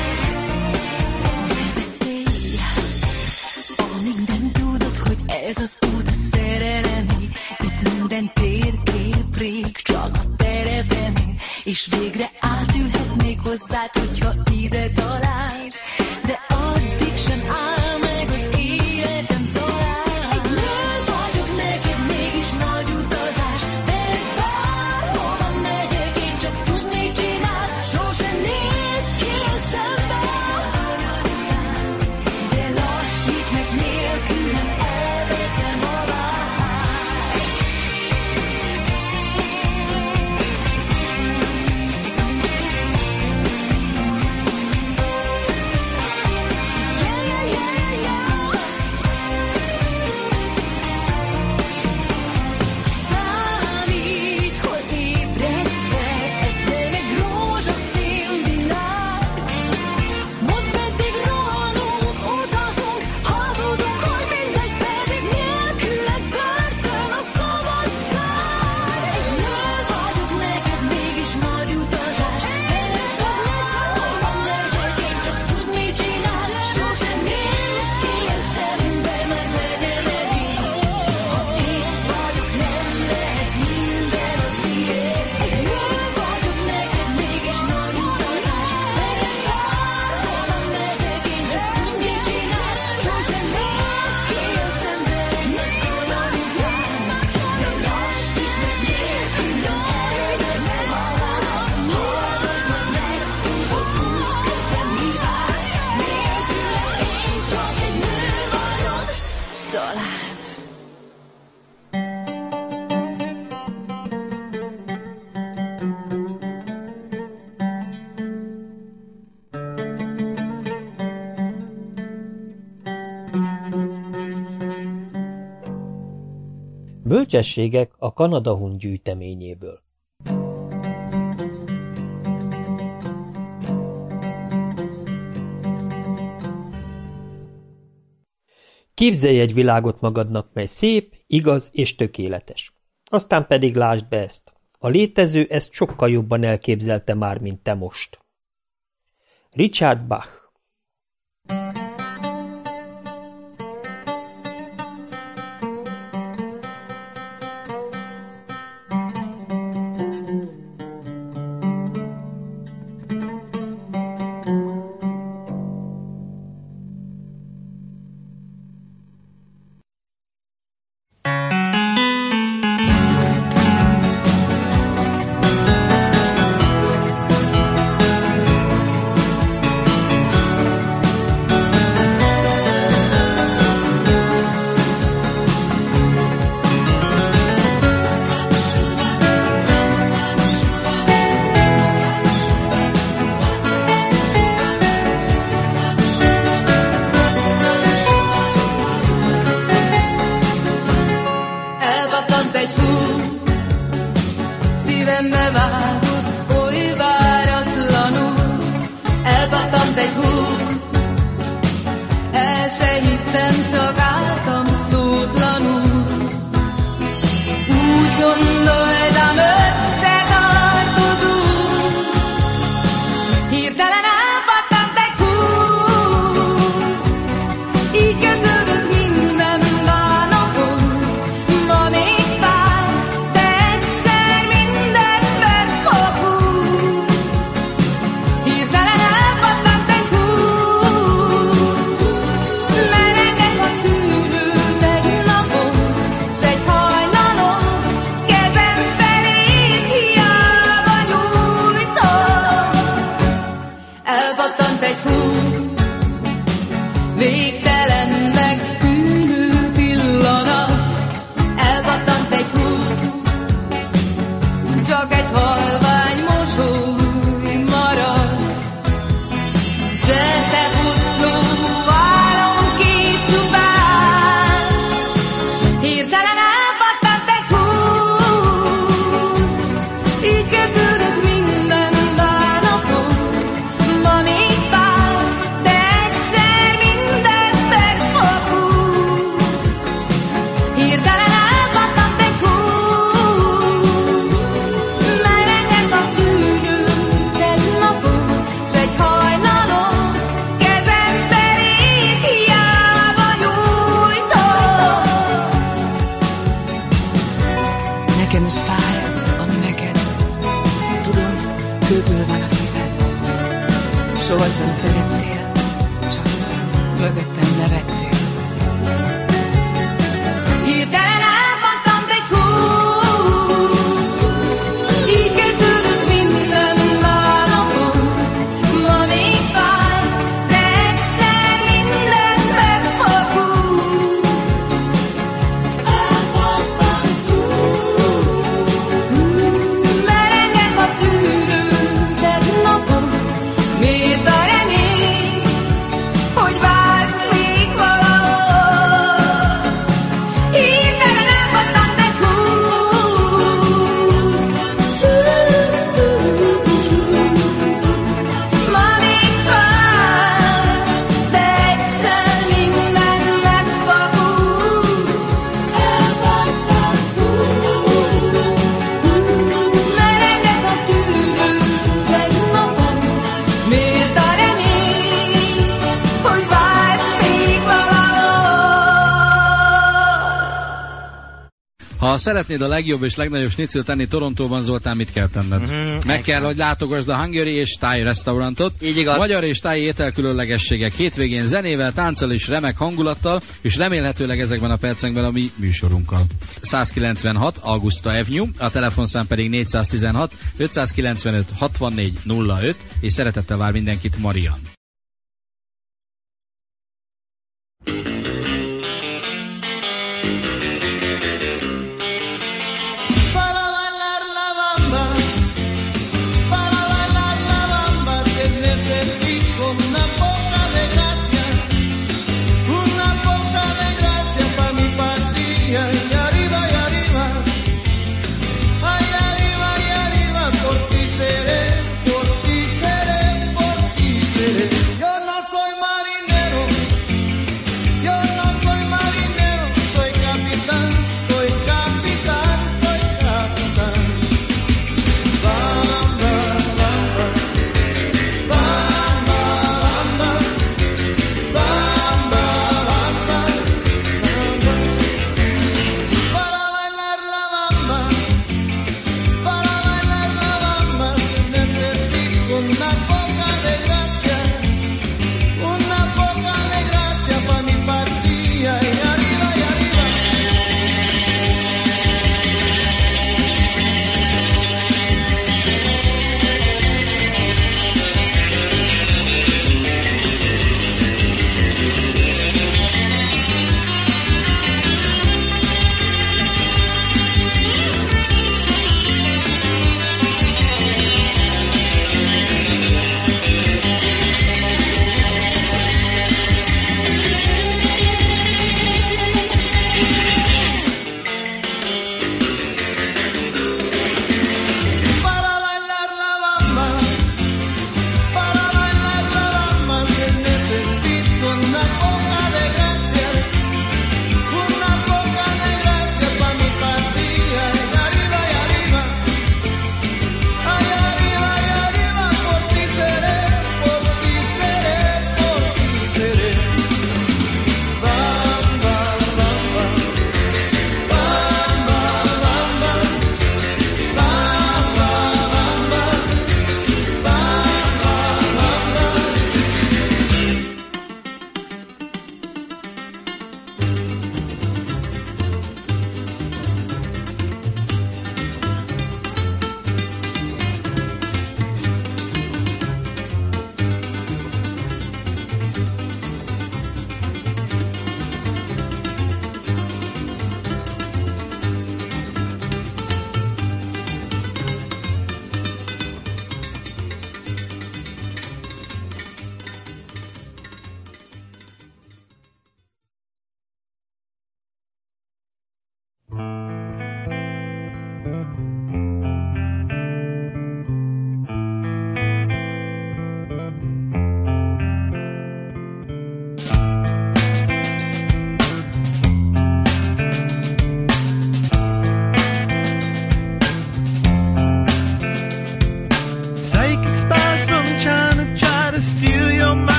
Ne beszélj, amíg nem tudod, hogy ez az út a szerelemé. Itt minden térkép rég, csak a terepemé. És végre átülhetnék hozzád, hogyha ide találsz. De addig sem áll meg az életem talán. Egy nő vagyok neked, mégis nagy utazás. Veled bárhova megyek, én csak tud, mit csinálsz. Sosem néz ki a szembe a kanyar után. De lassíts meg nélkülem, elveszem a vár. Számít, hol ébredsz fel, ez nem egy rózsaszín világ. Mondd, meddig rohanunk, utazunk, hazudunk, hogy mindegy, pedig nélküled börtön a szabadság. Egy nő vagyok neked, mégis nagy utazás. Veled bárhova megyek, én csak tud, mit csinálsz. Sosem néz ki a szembe, meg legyen eddig. Ha itt vagyok, nem lehet minden a tiéd. Egy nő vagyok neked, mégis nagy utazás. Veled bárhova megyek, én csak tud, mit csinálsz. Sosem néz ki a szembe egy nagy kanyar után. De lassíts meg nélkülem, elveszem a vár. Hallgass majd meg, tudod, útközben mi vár. Nélkülem én csak egy nő vagyok, talán. Bölcsességek a Kanada-hun gyűjteményéből. Képzelj egy világot magadnak, mely szép, igaz és tökéletes. Aztán pedig lásd be ezt. A létező ezt sokkal jobban elképzelte már, mint te most. Richard Bach. Szívembe vágott oly váratlanul, elpattant egy hú. El se hittem, csak álltam szótlanul. Úgy gondoltam, összetartozunk. Hirtelen elpattant egy hú. Így kezdődött minden bánatom. Ma még fáj, de egyszer minden megfogul. Hirtelen elpattant egy hú. Meredek a tűnő egy napon, s egy hajnalon kezem csak egy halvány mosoly marad. Szerte futló vállon két csupán, hirtelen elpattant egy húr. Így kezdődött minden bánatom, ma még fáj, de egyszer minden megfordul. Hirtelen elpattant egy húr, merengett a tűnőm egy napon, s egy hajnalon kezem szerét hiába nyújtom. Nekem is fáj, ami neked, tudom, kőből van a szíved. Sohasem szerettél, csak mögöttem nevettél. Hirtelen elpattant egy húr, így kezdődött minden bánapom. Ma még fáj, de egyszer minden megfordul. Elpattant húr, merengett a tűrőm egy napon. Miért a remény, hogy vársz még valahol? Hirtelen elpattant egy húr, ma még fáj, de egyszer minden megfordul. Elpattant húr, merengett a tűrőm egy napon. Miért a remény, hogy vársz még valahol? Ha szeretnéd a legjobb és legnagyobb schnitzel tenni Torontóban, Zoltán, mit kell tenned? Meg kell, hogy látogasd a Hungary és Thai restaurantot. Így igaz. Magyar és thai ételkülönlegességek hétvégén zenével, tánccal és remek hangulattal, és remélhetőleg ezekben a percekben a mi műsorunkkal. 196 Augusta Avenue, a telefonszám pedig 416 595 64 05, és szeretettel vár mindenkit Marian. Para bailar la bamba, te necesito una poca de gracia pa' mi patria. Y arriba, ay arriba, por ti seré, por ti seré, por ti seré.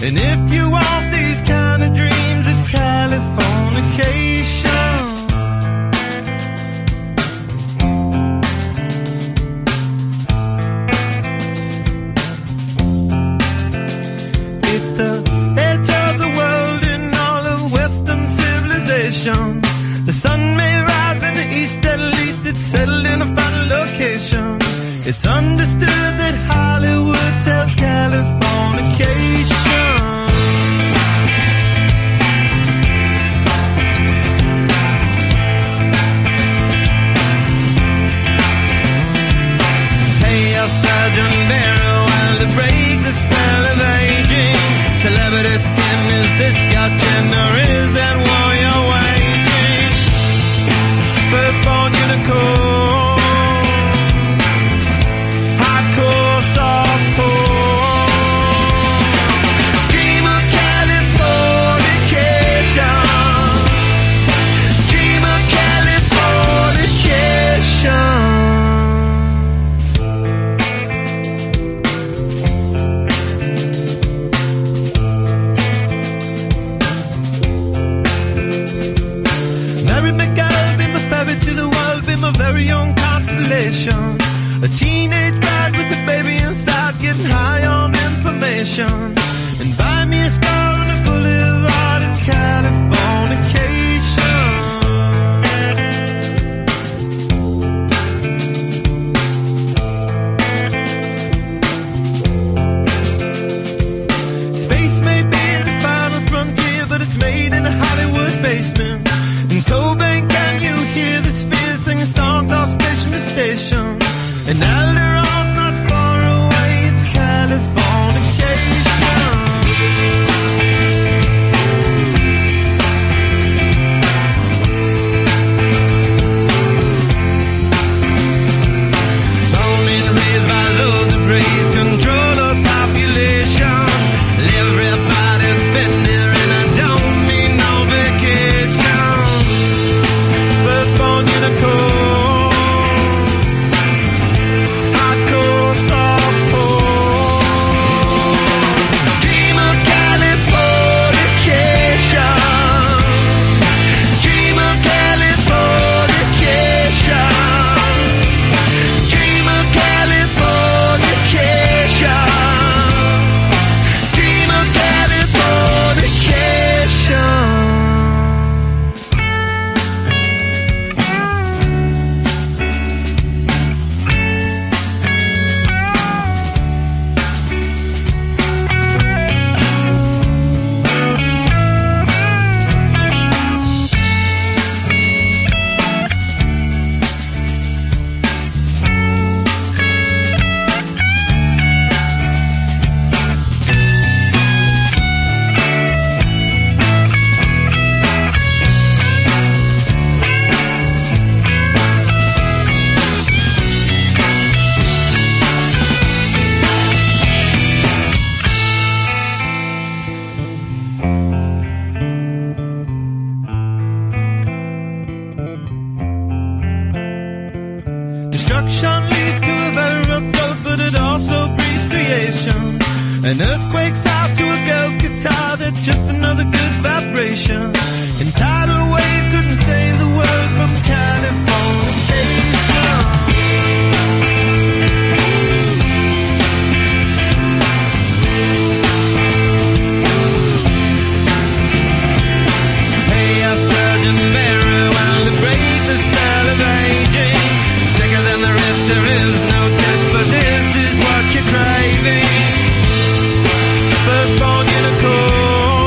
And if you want these kind of dreams, it's Californication. It's the edge of the world in all of Western civilization. The sun may rise in the east, at least it's settled in a final location. It's understood that Hollywood sells Californication. Hey, Sergeant Barrow, while to break the spell of aging. Celebrity skin, is this your chin or is that war you're waging? Firstborn unicorn, hardcore, softcore. Dream of Californication. Dream of Californication. A very young constellation. A teenage bride with a baby inside, getting high on information. And buy me a star on a boulevard, it's Californication. Space may be the final frontier, but it's made in a Hollywood basement. In Cobain, can you hear the sphere singing songs off station to station? And Alderon's not far away, it's Californication. Born and raised by those who praise control of population. Everybody's been there and I don't need no vacation. Firstborn unicorn, hardcore, softcore. Dream of Californication. Dream of Californication. Dream of Californication. Dream of Californication. Destruction leads to a very rough road, but it also breeds creation. An earthquake's out to a girl's guitar, that's just another good vibration. And tidal waves couldn't save the world from Californication. Hey, Sergeant Barrow, while to break the spell of aging. Sicker than the rest, there is no test, but this is what you're craving. Firstborn unicorn,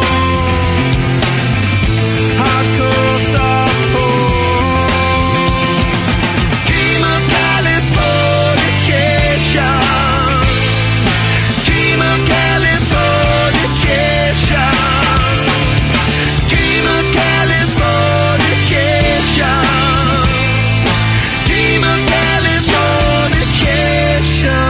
hardcore, softcore. Dream of Californication. Dream of Californication. Dream of Californication. Dream of Californication.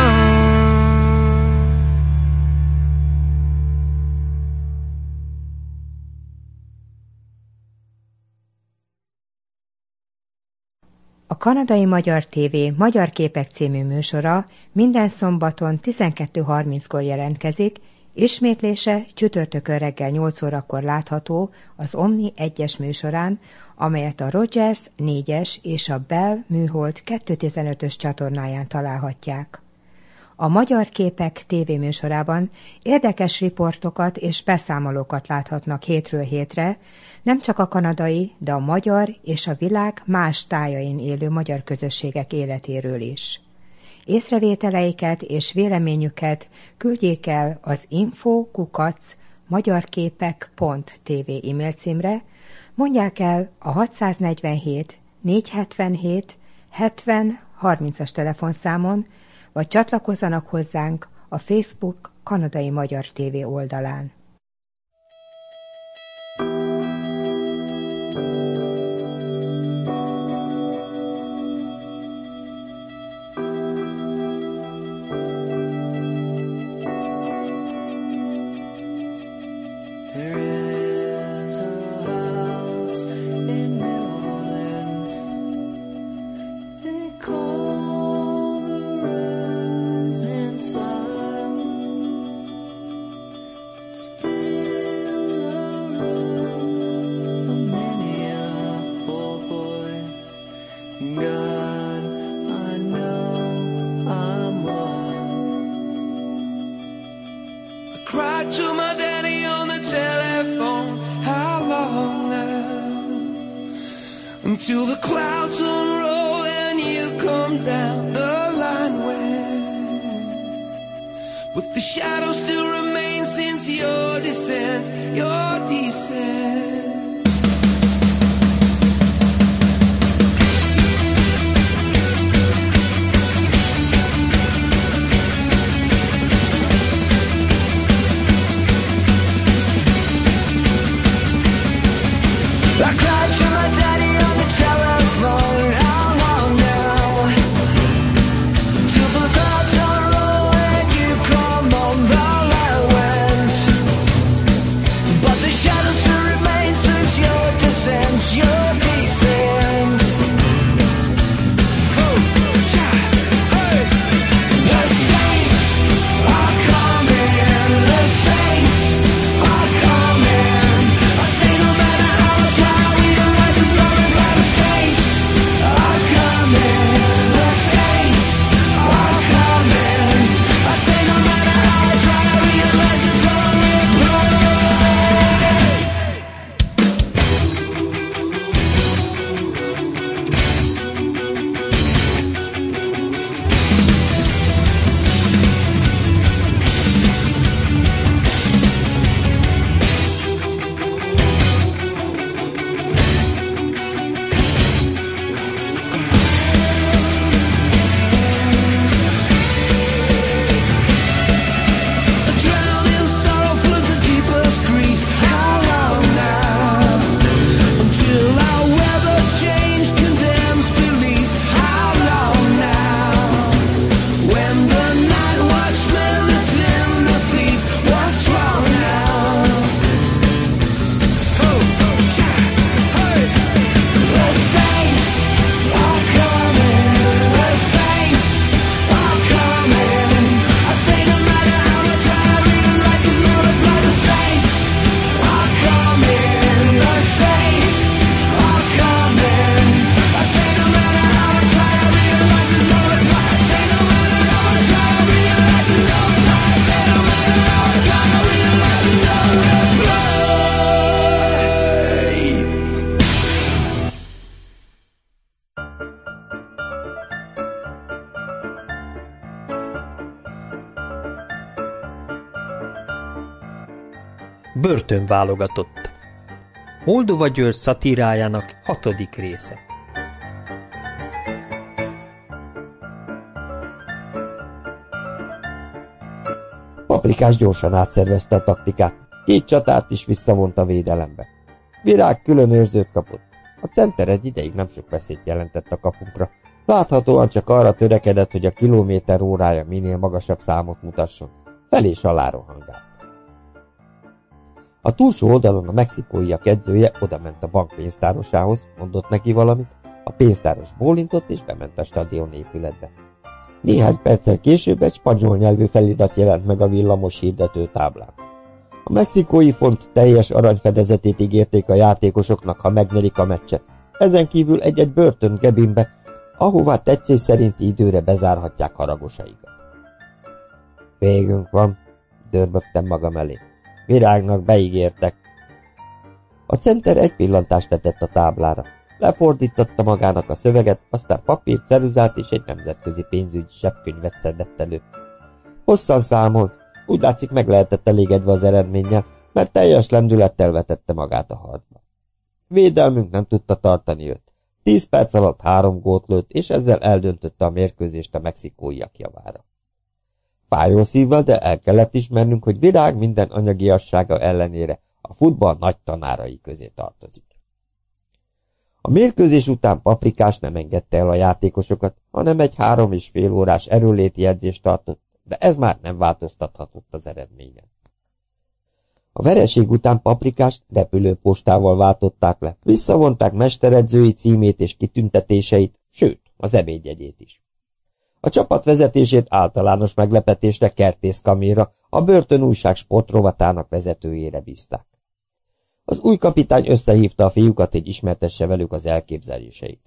A Kanadai Magyar TV Magyar Képek című műsora minden szombaton 12:30-kor jelentkezik, Ismétlése csütörtökön reggel 8 órakor látható az Omni 1-es műsorán, amelyet a Rogers 4-es és a Bell műhold 215-ös csatornáján találhatják. A Magyar Képek tévéműsorában érdekes riportokat és beszámolókat láthatnak hétről hétre, nem csak a kanadai, de a magyar és a világ más tájain élő magyar közösségek életéről is. Észrevételeiket és véleményüket küldjék el az info@magyarképek.tv e-mail címre, mondják el a 647 477 70 30-as telefonszámon, vagy csatlakozzanak hozzánk a Facebook Kanadai Magyar TV oldalán. Until the clouds unroll and you come down the line but the shadow still remains since your descent, your descent. I cried to my daddy on the telephone. How long now? Till the clouds unroll and you come on the line went. But the shadows still remain since your descent, your descent. Oh, hey. The saints are coming. The saints are coming. I say no matter how much I realize it's all about the saints are coming. The saints are coming. I say no matter how I try, I realize it's all about. Drowning sorrow floods the deepest grief. How long now? Until our weather change condemns belief. How long now? When the night watchman is in the thief, what's wrong now? Oh, hey. The saints are coming. The saints are coming. I say no matter how much I realize it's all about the saints are coming. The saints are coming. I say no matter how much I realize it's all about. Say no matter how much I realize it's all about. Say no matter how much I realize it's all about. Börtönválogatott. Moldova György szatírájának 6. része. Paprikás gyorsan átszervezte a taktikát, 2 csatárt is visszavont a védelembe. Virág külön őrzőt kapott. A center egy ideig nem sok veszélyt jelentett a kapunkra. Láthatóan csak arra törekedett, hogy a kilométer órája minél magasabb számot mutasson. Fel és alá rohangált. A túlsó oldalon a mexikóiak edzője odament a bank pénztárosához, mondott neki valamit, a pénztáros bólintott és bement a stadion épületbe. Néhány perccel később egy spanyol nyelvű felirat jelent meg a villamos hirdető táblán. A mexikói font teljes aranyfedezetét ígérték a játékosoknak, ha megnyerik a meccset. Ezen kívül egy-egy börtöngebinbe, ahová tetszés szerinti időre bezárhatják haragosaikat. Végünk van, dörbögtem magam elé. Virágnak beígértek. A center egy pillantást vetett a táblára. Lefordította magának a szöveget, aztán papír, ceruzát és egy nemzetközi pénzügyi zsebkönyvet szedett elő. Hosszan számolt, úgy látszik meg lehetett elégedve az eredménnyel, mert teljes lendülettel vetette magát a harcba. Védelmünk nem tudta tartani őt. 10 perc alatt 3 gólt lőtt, és ezzel eldöntötte a mérkőzést a mexikóiak javára. Fájó szívvel, de el kellett ismernünk, hogy Virág minden anyagiassága ellenére a futball nagy tanárai közé tartozik. A mérkőzés után Paprikás nem engedte el a játékosokat, hanem egy 3,5 órás erőléti edzést tartott, de ez már nem változtathatott az eredményen. A vereség után Paprikást repülőpostával váltották le, visszavonták mesteredzői címét és kitüntetéseit, sőt, az ebédjegyét is. A csapat vezetését általános meglepetésre Kertész Kamilra, a börtön újság sportrovatának vezetőjére bízták. Az új kapitány összehívta a fiúkat, hogy ismertesse velük az elképzeléseit.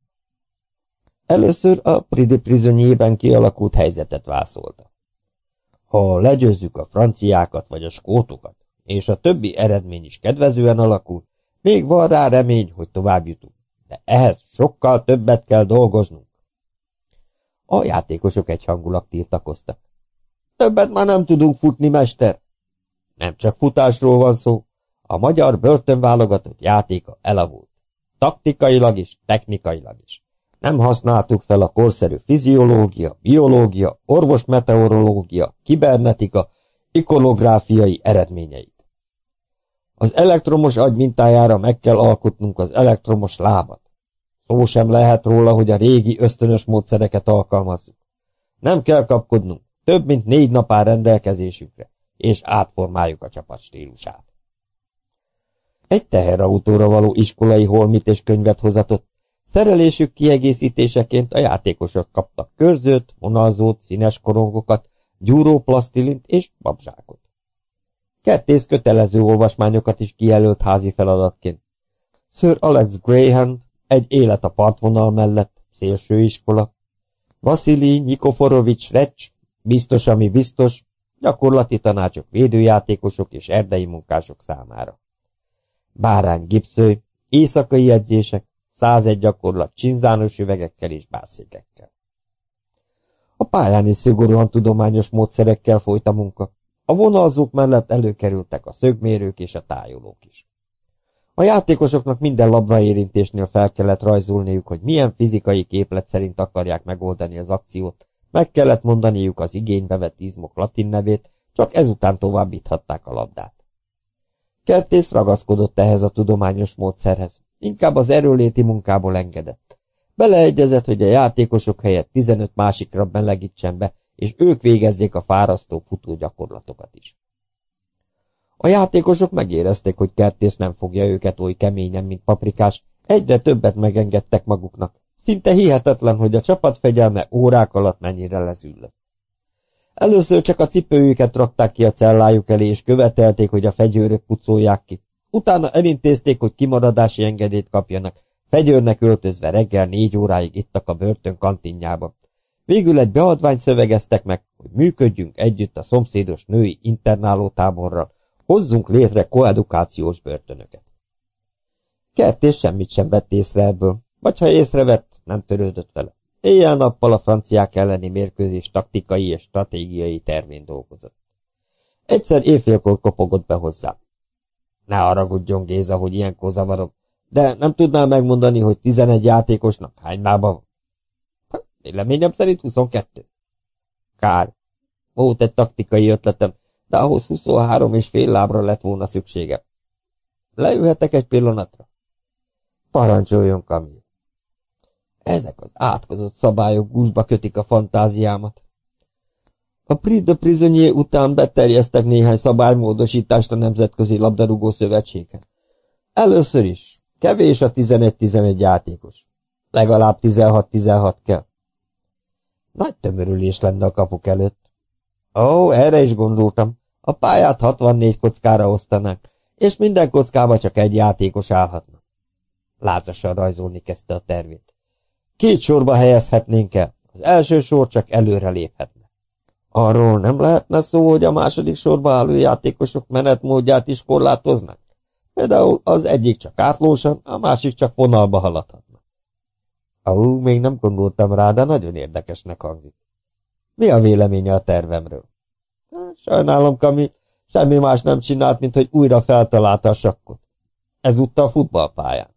Először a Prix Prisonnier-ben kialakult helyzetet vászolta. Ha legyőzzük a franciákat vagy a skótokat, és a többi eredmény is kedvezően alakul, még van rá remény, hogy tovább jutunk, de ehhez sokkal többet kell dolgoznunk. A játékosok egyhangulag tiltakoztak. Többet már nem tudunk futni, mester! Nem csak futásról van szó, a magyar börtönválogatott játéka elavult. Taktikailag is, technikailag is. Nem használtuk fel a korszerű fiziológia, biológia, orvosmeteorológia, kibernetika, ikonográfiai eredményeit. Az elektromos agy mintájára meg kell alkotnunk az elektromos lábat. Szó sem lehet róla, hogy a régi ösztönös módszereket alkalmazzuk. Nem kell kapkodnunk, több mint 4 nap áll rendelkezésünkre, és átformáljuk a csapat stílusát. Egy teherautóra való iskolai holmit és könyvet hozatott, szerelésük kiegészítéseként a játékosok kaptak körzőt, vonalzót, színes korongokat, gyúróplasztilint és babzsákot. Kertész kötelező olvasmányokat is kijelölt házi feladatként. Sir Alex Graham, Egy élet a partvonal mellett, szélsőiskola, Vasilij Nikoforovics Recs, Biztos, ami biztos, gyakorlati tanácsok védőjátékosok és erdei munkások számára. Bárány gipszőj, éjszakai edzések, 101 gyakorlat csinzános üvegekkel és bárszékekkel. A pályán is szigorúan tudományos módszerekkel folyt a munka. A vonalzók mellett előkerültek a szögmérők és a tájolók is. A játékosoknak minden labdaérintésnél fel kellett rajzolniuk, hogy milyen fizikai képlet szerint akarják megoldani az akciót, meg kellett mondaniuk az igénybe vett izmok latin nevét, csak ezután továbbíthatták a labdát. Kertész ragaszkodott ehhez a tudományos módszerhez, inkább az erőléti munkából engedett. Beleegyezett, hogy a játékosok helyett 15 másikra melegítsen be, és ők végezzék a fárasztó futó gyakorlatokat is. A játékosok megérezték, hogy Kertész nem fogja őket oly keményen, mint Paprikás, egyre többet megengedtek maguknak. Szinte hihetetlen, hogy a csapatfegyelme órák alatt mennyire lezüllött. Először csak a cipőjüket rakták ki a cellájuk elé, és követelték, hogy a fegyőrök pucolják ki. Utána elintézték, hogy kimaradási engedélyt kapjanak, fegyőrnek öltözve reggel 4 óráig ittak a börtön kantinjában. Végül egy beadványt szövegeztek meg, hogy működjünk együtt a szomszédos női internálótáborral, hozzunk létre koedukációs börtönöket. Kertész semmit sem vett észre ebből, vagy ha észrevett, nem törődött vele. Éjjel-nappal a franciák elleni mérkőzés taktikai és stratégiai tervén dolgozott. Egyszer éjfélkor kopogott be hozzám. Ne haragudjon, Géza, hogy ilyenkor zavarom, de nem tudnál megmondani, hogy 11 játékosnak hány lába van? Véleményem szerint 22. Kár. Volt egy taktikai ötletem, de ahhoz 23,5 lábra lett volna szükségem. Leülhetek egy pillanatra? Parancsoljon, Kamil. Ezek az átkozott szabályok gúzsba kötik a fantáziámat. A Prix de Prisonnier után beterjesztek néhány szabálymódosítást a Nemzetközi Labdarúgó Szövetséghez. Először is, kevés a 11-11 játékos. Legalább 16-16 kell. Nagy tömörülés lenne a kapuk előtt. Ó, erre is gondoltam. A pályát 64 kockára osztanák, és minden kockába csak egy játékos állhatna. Lázasan rajzolni kezdte a tervét. 2 sorba helyezhetnénk el, az első sor csak előre léphetne. Arról nem lehetne szó, hogy a második sorba álló játékosok menetmódját is korlátoznánk? Például az egyik csak átlósan, a másik csak vonalba haladhatna. Még nem gondoltam rá, de nagyon érdekesnek hangzik. Mi a véleménye a tervemről? Sajnálom, Camille, semmi más nem csinált, mint hogy újra feltalálta a sakkot. Ezúttal a futballpályán.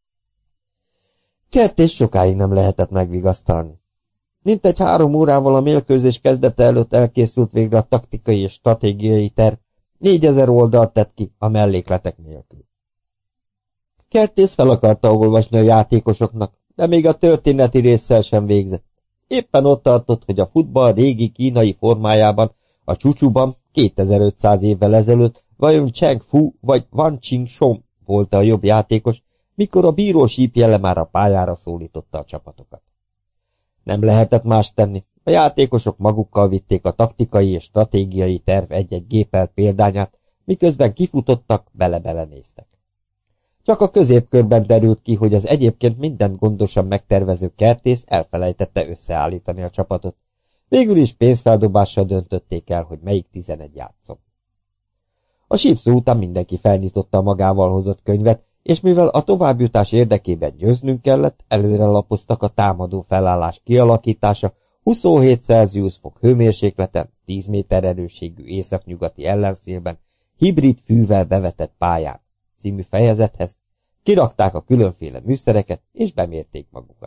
Kertés sokáig nem lehetett megvigasztalni. Mintegy 3 órával a mérkőzés kezdete előtt elkészült végre a taktikai és stratégiai terv, 4000 oldalt tett ki a mellékletek nélkül. Kertész fel akarta olvasni a játékosoknak, de még a történeti résszel sem végzett. Éppen ott tartott, hogy a futball régi kínai formájában, a csúcsúban 2500 évvel ezelőtt vajon Cheng Fu vagy Wang Qingshong volt a jobb játékos, mikor a bíró sípjele már a pályára szólította a csapatokat. Nem lehetett más tenni, a játékosok magukkal vitték a taktikai és stratégiai terv egy-egy gépelt példányát, miközben kifutottak, bele-bele néztek. Csak a középkörben derült ki, hogy az egyébként mindent gondosan megtervező Kertész elfelejtette összeállítani a csapatot. Végül is pénzfeldobással döntötték el, hogy melyik 11 játszom. A sípszó után mindenki felnyitotta a magával hozott könyvet, és mivel a továbbjutás érdekében győznünk kellett, előre lapoztak a támadó felállás kialakítása 27 Celsius fok hőmérsékleten, 10 méter erősségű északnyugati ellenszélben, hibrid fűvel bevetett pályán című fejezethez, kirakták a különféle műszereket, és bemérték magukat.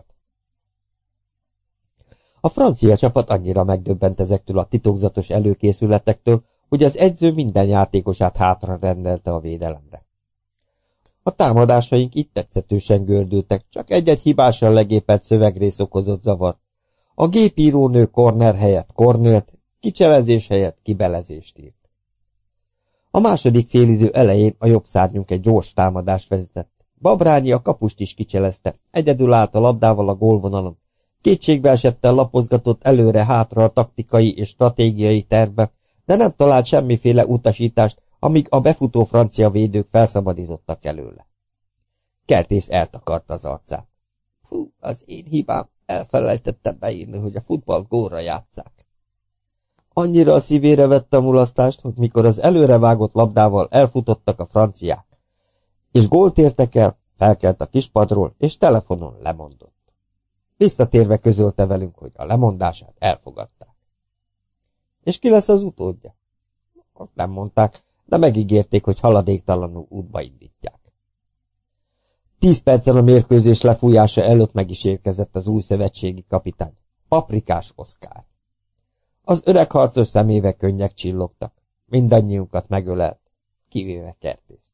A francia csapat annyira megdöbbent ezektől a titokzatos előkészületektől, hogy az edző minden játékosát hátra rendelte a védelemre. A támadásaink itt tetszetősen gördültek, csak egy-egy hibásan legépelt szövegrész okozott zavar. A gépírónő corner helyett cornert, kicselezés helyett kibelezést írt. A második félidő elején a jobb szárnyunk egy gyors támadást vezetett. Babrányi a kapust is kicselezte, egyedül állt a labdával a gólvonalon. Kétségbeesetten lapozgatott előre-hátra a taktikai és stratégiai tervbe, de nem talált semmiféle utasítást, amíg a befutó francia védők felszabadítottak előle. Kertész eltakarta az arcát. Fú, az én hibám, elfelejtettem beírni, hogy a futballt gólra játsszák. Annyira a szívére vette a mulasztást, hogy mikor az előrevágott labdával elfutottak a franciák, és gólt értek el, felkelt a kispadról, és telefonon lemondott. Visszatérve közölte velünk, hogy a lemondását elfogadták. És ki lesz az utódja? Azt nem mondták, de megígérték, hogy haladéktalanul útba indítják. 10 perccel a mérkőzés lefújása előtt meg is érkezett az új szövetségi kapitány, Paprikás Oszkár. Az öreg harcos szemébe könnyek csillogtak, mindannyiunkat megölelt, kivéve Kertészt.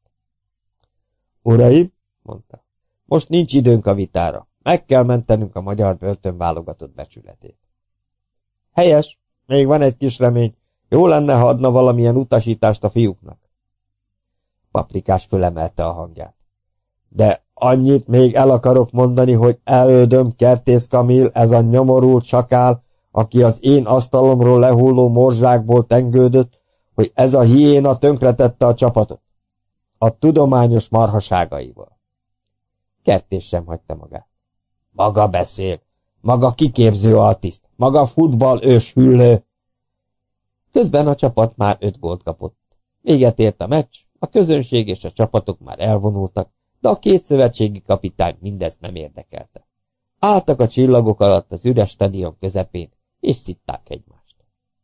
Uraim, mondta, most nincs időnk a vitára, meg kell mentenünk a magyar börtönválogatott becsületét. Helyes, még van egy kis remény, jó lenne, ha adna valamilyen utasítást a fiúknak. Paprikás fölemelte a hangját. De annyit még el akarok mondani, hogy elődöm Kertész Camille, ez a nyomorult sakál, aki az én asztalomról lehulló morzsákból tengődött, hogy ez a hiéna tönkretette a csapatot. A tudományos marhaságaival. Kertész sem hagyta magát. Maga beszél, maga kiképző altiszt, maga futball őshüllő. Közben a csapat már 5 gólt kapott. Véget ért a meccs, a közönség és a csapatok már elvonultak, de a 2 szövetségi kapitány mindezt nem érdekelte. Álltak a csillagok alatt az üres stadion közepén, és szitták egymást.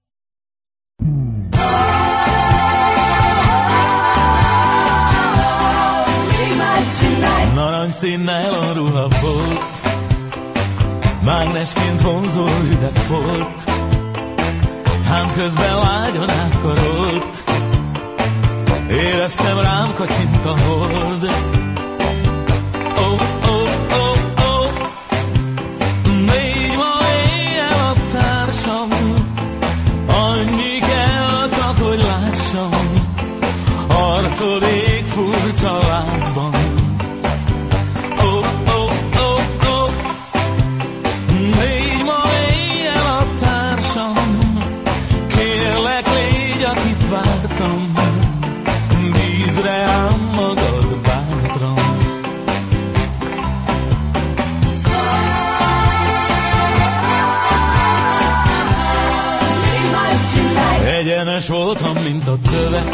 Narancsszínnel a ruha volt, mágnesként vonzó üdep volt, tánc közben lágyan átkarolt, éreztem rám kacsint a hold. Még ma éjjel a társam, annyi kell csak, hogy lássam, arcolék furcsa lázban. Még ma éjjel a Üres voltam, mint a tövek,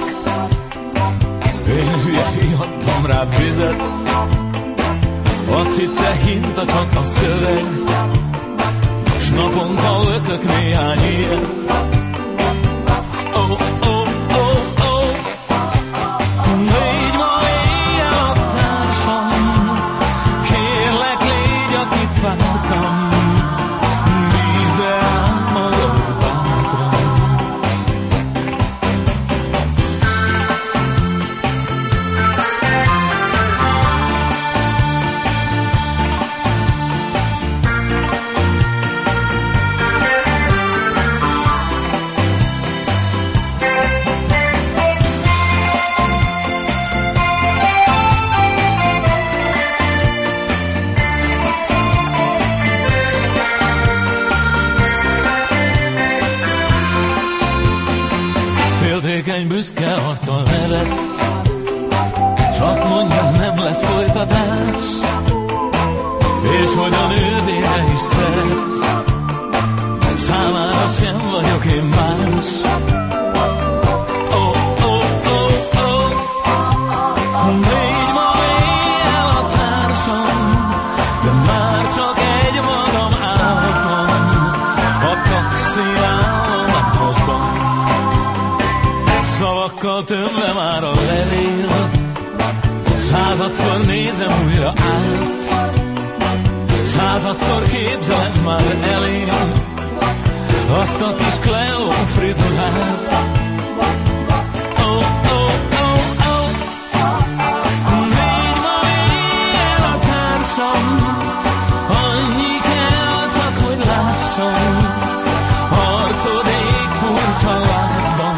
én hülye hiadtam rá vizet. Azt hitte hinta csak a szöveg, s naponta ötök néhány ilyet. Oh, oh, oh, oh. Légy ma éjjel a társam, kérlek légy, akit vártam. Bízd el magad bátran. Féltékeny, büszke arccal nevet, s azt mondja, nem lesz folytatás, és hogy a nővére is szeret, számára sem vagyok én más. Oh, oh, oh, oh. Légy ma éjjel a társam, de már csak egy magam álltam a taxiállomásban. Szavakkal tömve már a levél, századszor nézem újra át, századszor képzelem már elém azt a kis Cleo frizurát. Oh, oh, oh, oh. Légy ma éjjel a társam, annyi kell csak, hogy lássam arcod ég furcsa lázban.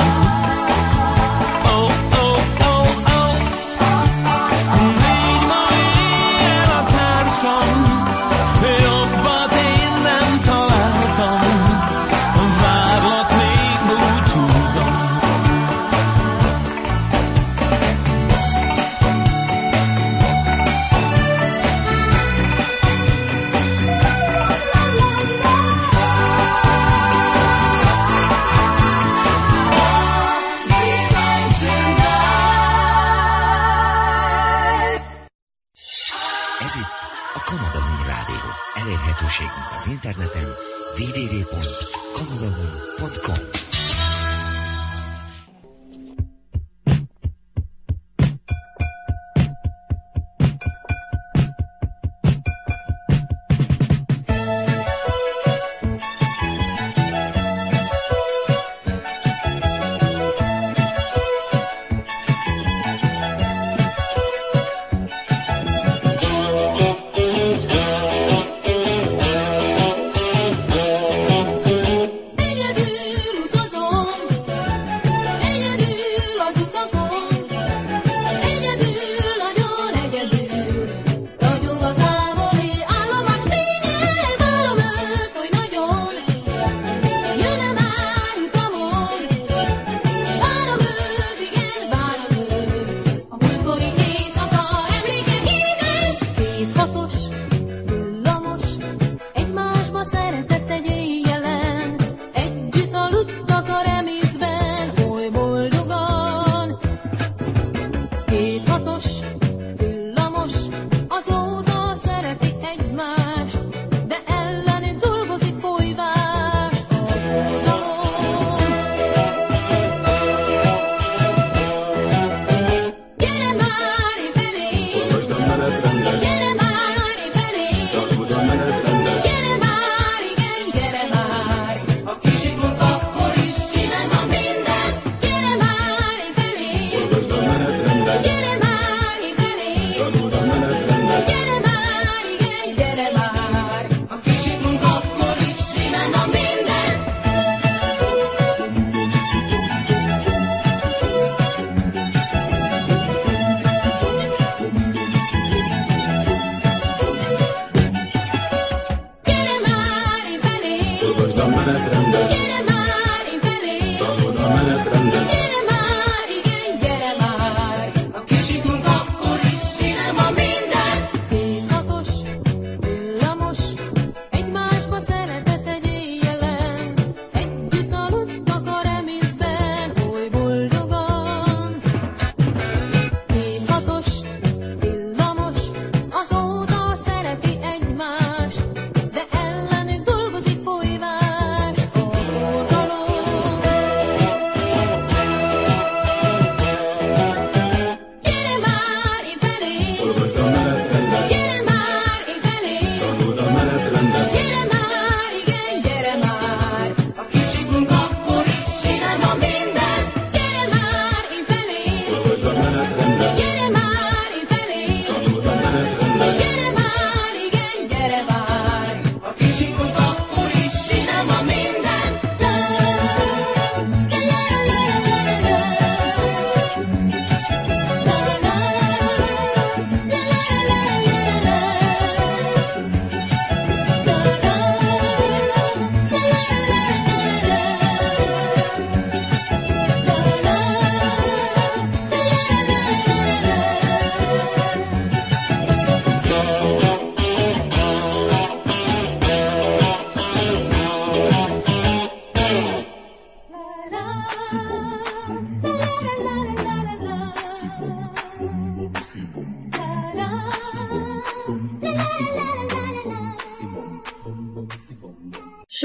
Jobbat én nem találtam, várlak, még búcsúzom. Ez itt a Kanada Hun Rádió. Elérhetőségünk az interneten www.kanadahun.com. Egyedül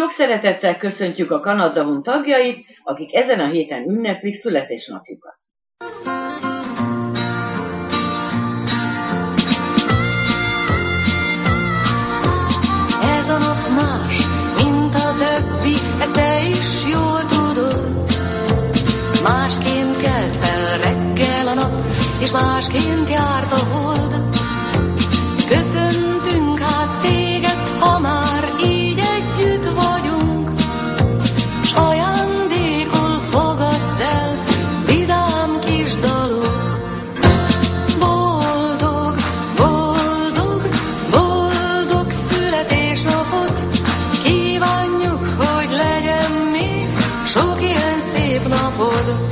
Sok szeretettel köszöntjük a Kanadahun tagjait, akik ezen a héten ünneplik születésnapjukat. Ez a nap más, mint a többi, ezt te is jól tudod. Másként kelt fel reggel a nap, és másként járt a hold. Köszöntünk hát téged, ha már így együtt vagyunk, s ajándékul fogadd el vidám kis dalok. Boldog, boldog, boldog születésnapot kívánjuk, hogy legyen még sok ilyen szép napod.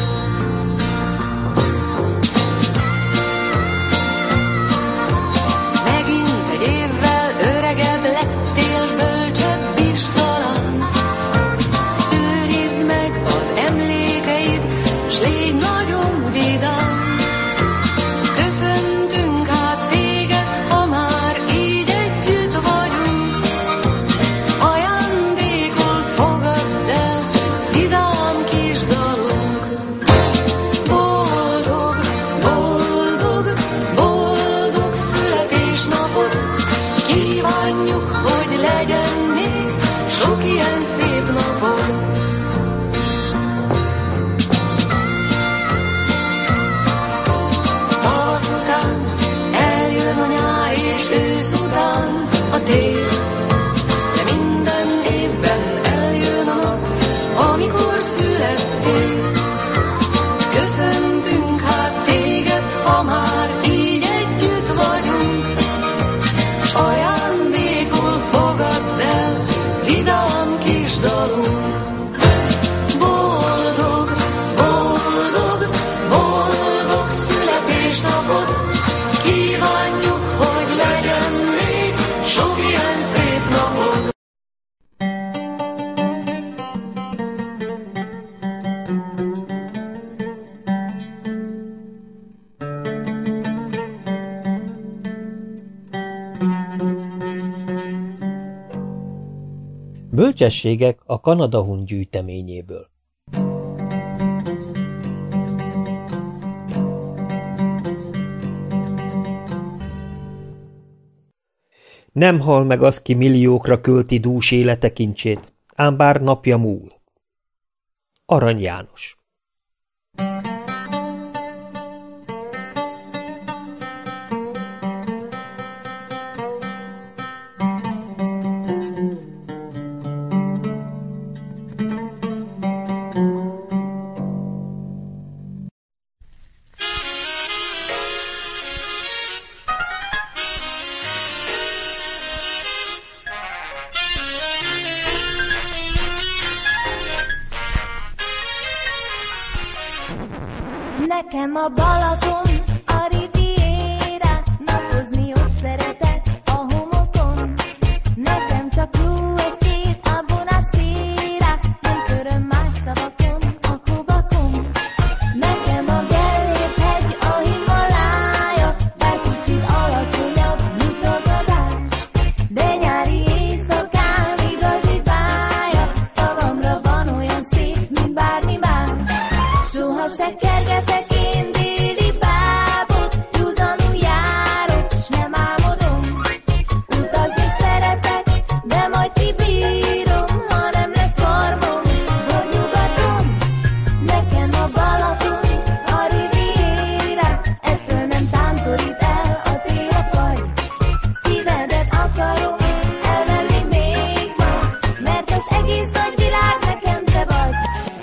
Bölcsességek a Kanadahun gyűjteményéből. Nem hal meg az, ki milliókra költi dús élete kincsét, ám bár napja múl. Arany János. Nekem a Balaton, a Riviera, napozni ott szeretek a homokon. Nekem csak jó estét a Bonacera, nem töröm más szavakon, a Kobakon. Nekem a Gellért-hegy, a Himalája, bár kicsit alacsonyabb, mint a Dadás. De nyári éjszakán igazi bája, szavamra van olyan szép, mint bármi más. Soha se kergetek én déli bábot, józanul járok, s nem álmodom. Utazni szeretek, de majd kibírom, ha nem lesz farmom, vagy nyugaton. Nekem a Balaton, a Riviera, ettől nem tántorít el a tél a fagy. Szívedet akarom elvenni még ma, mert az egész nagy világ nekem te vagy.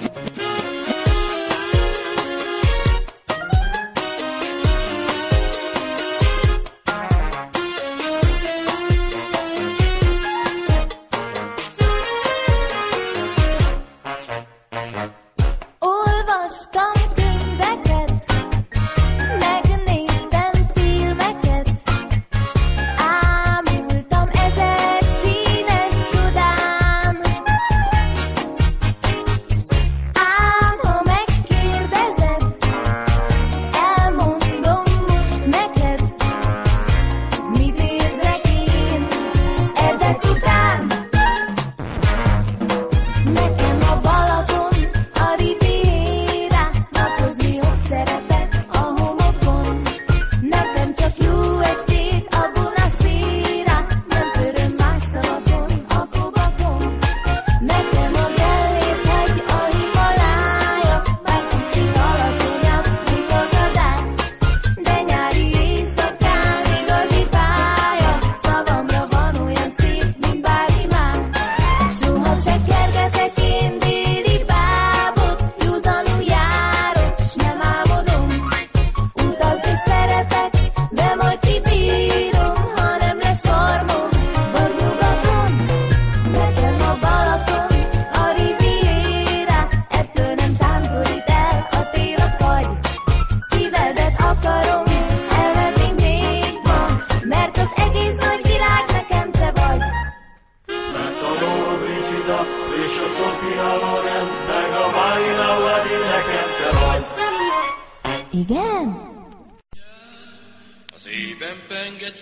Olvastam könyveket, megnéztem filmeket, ámultam 1000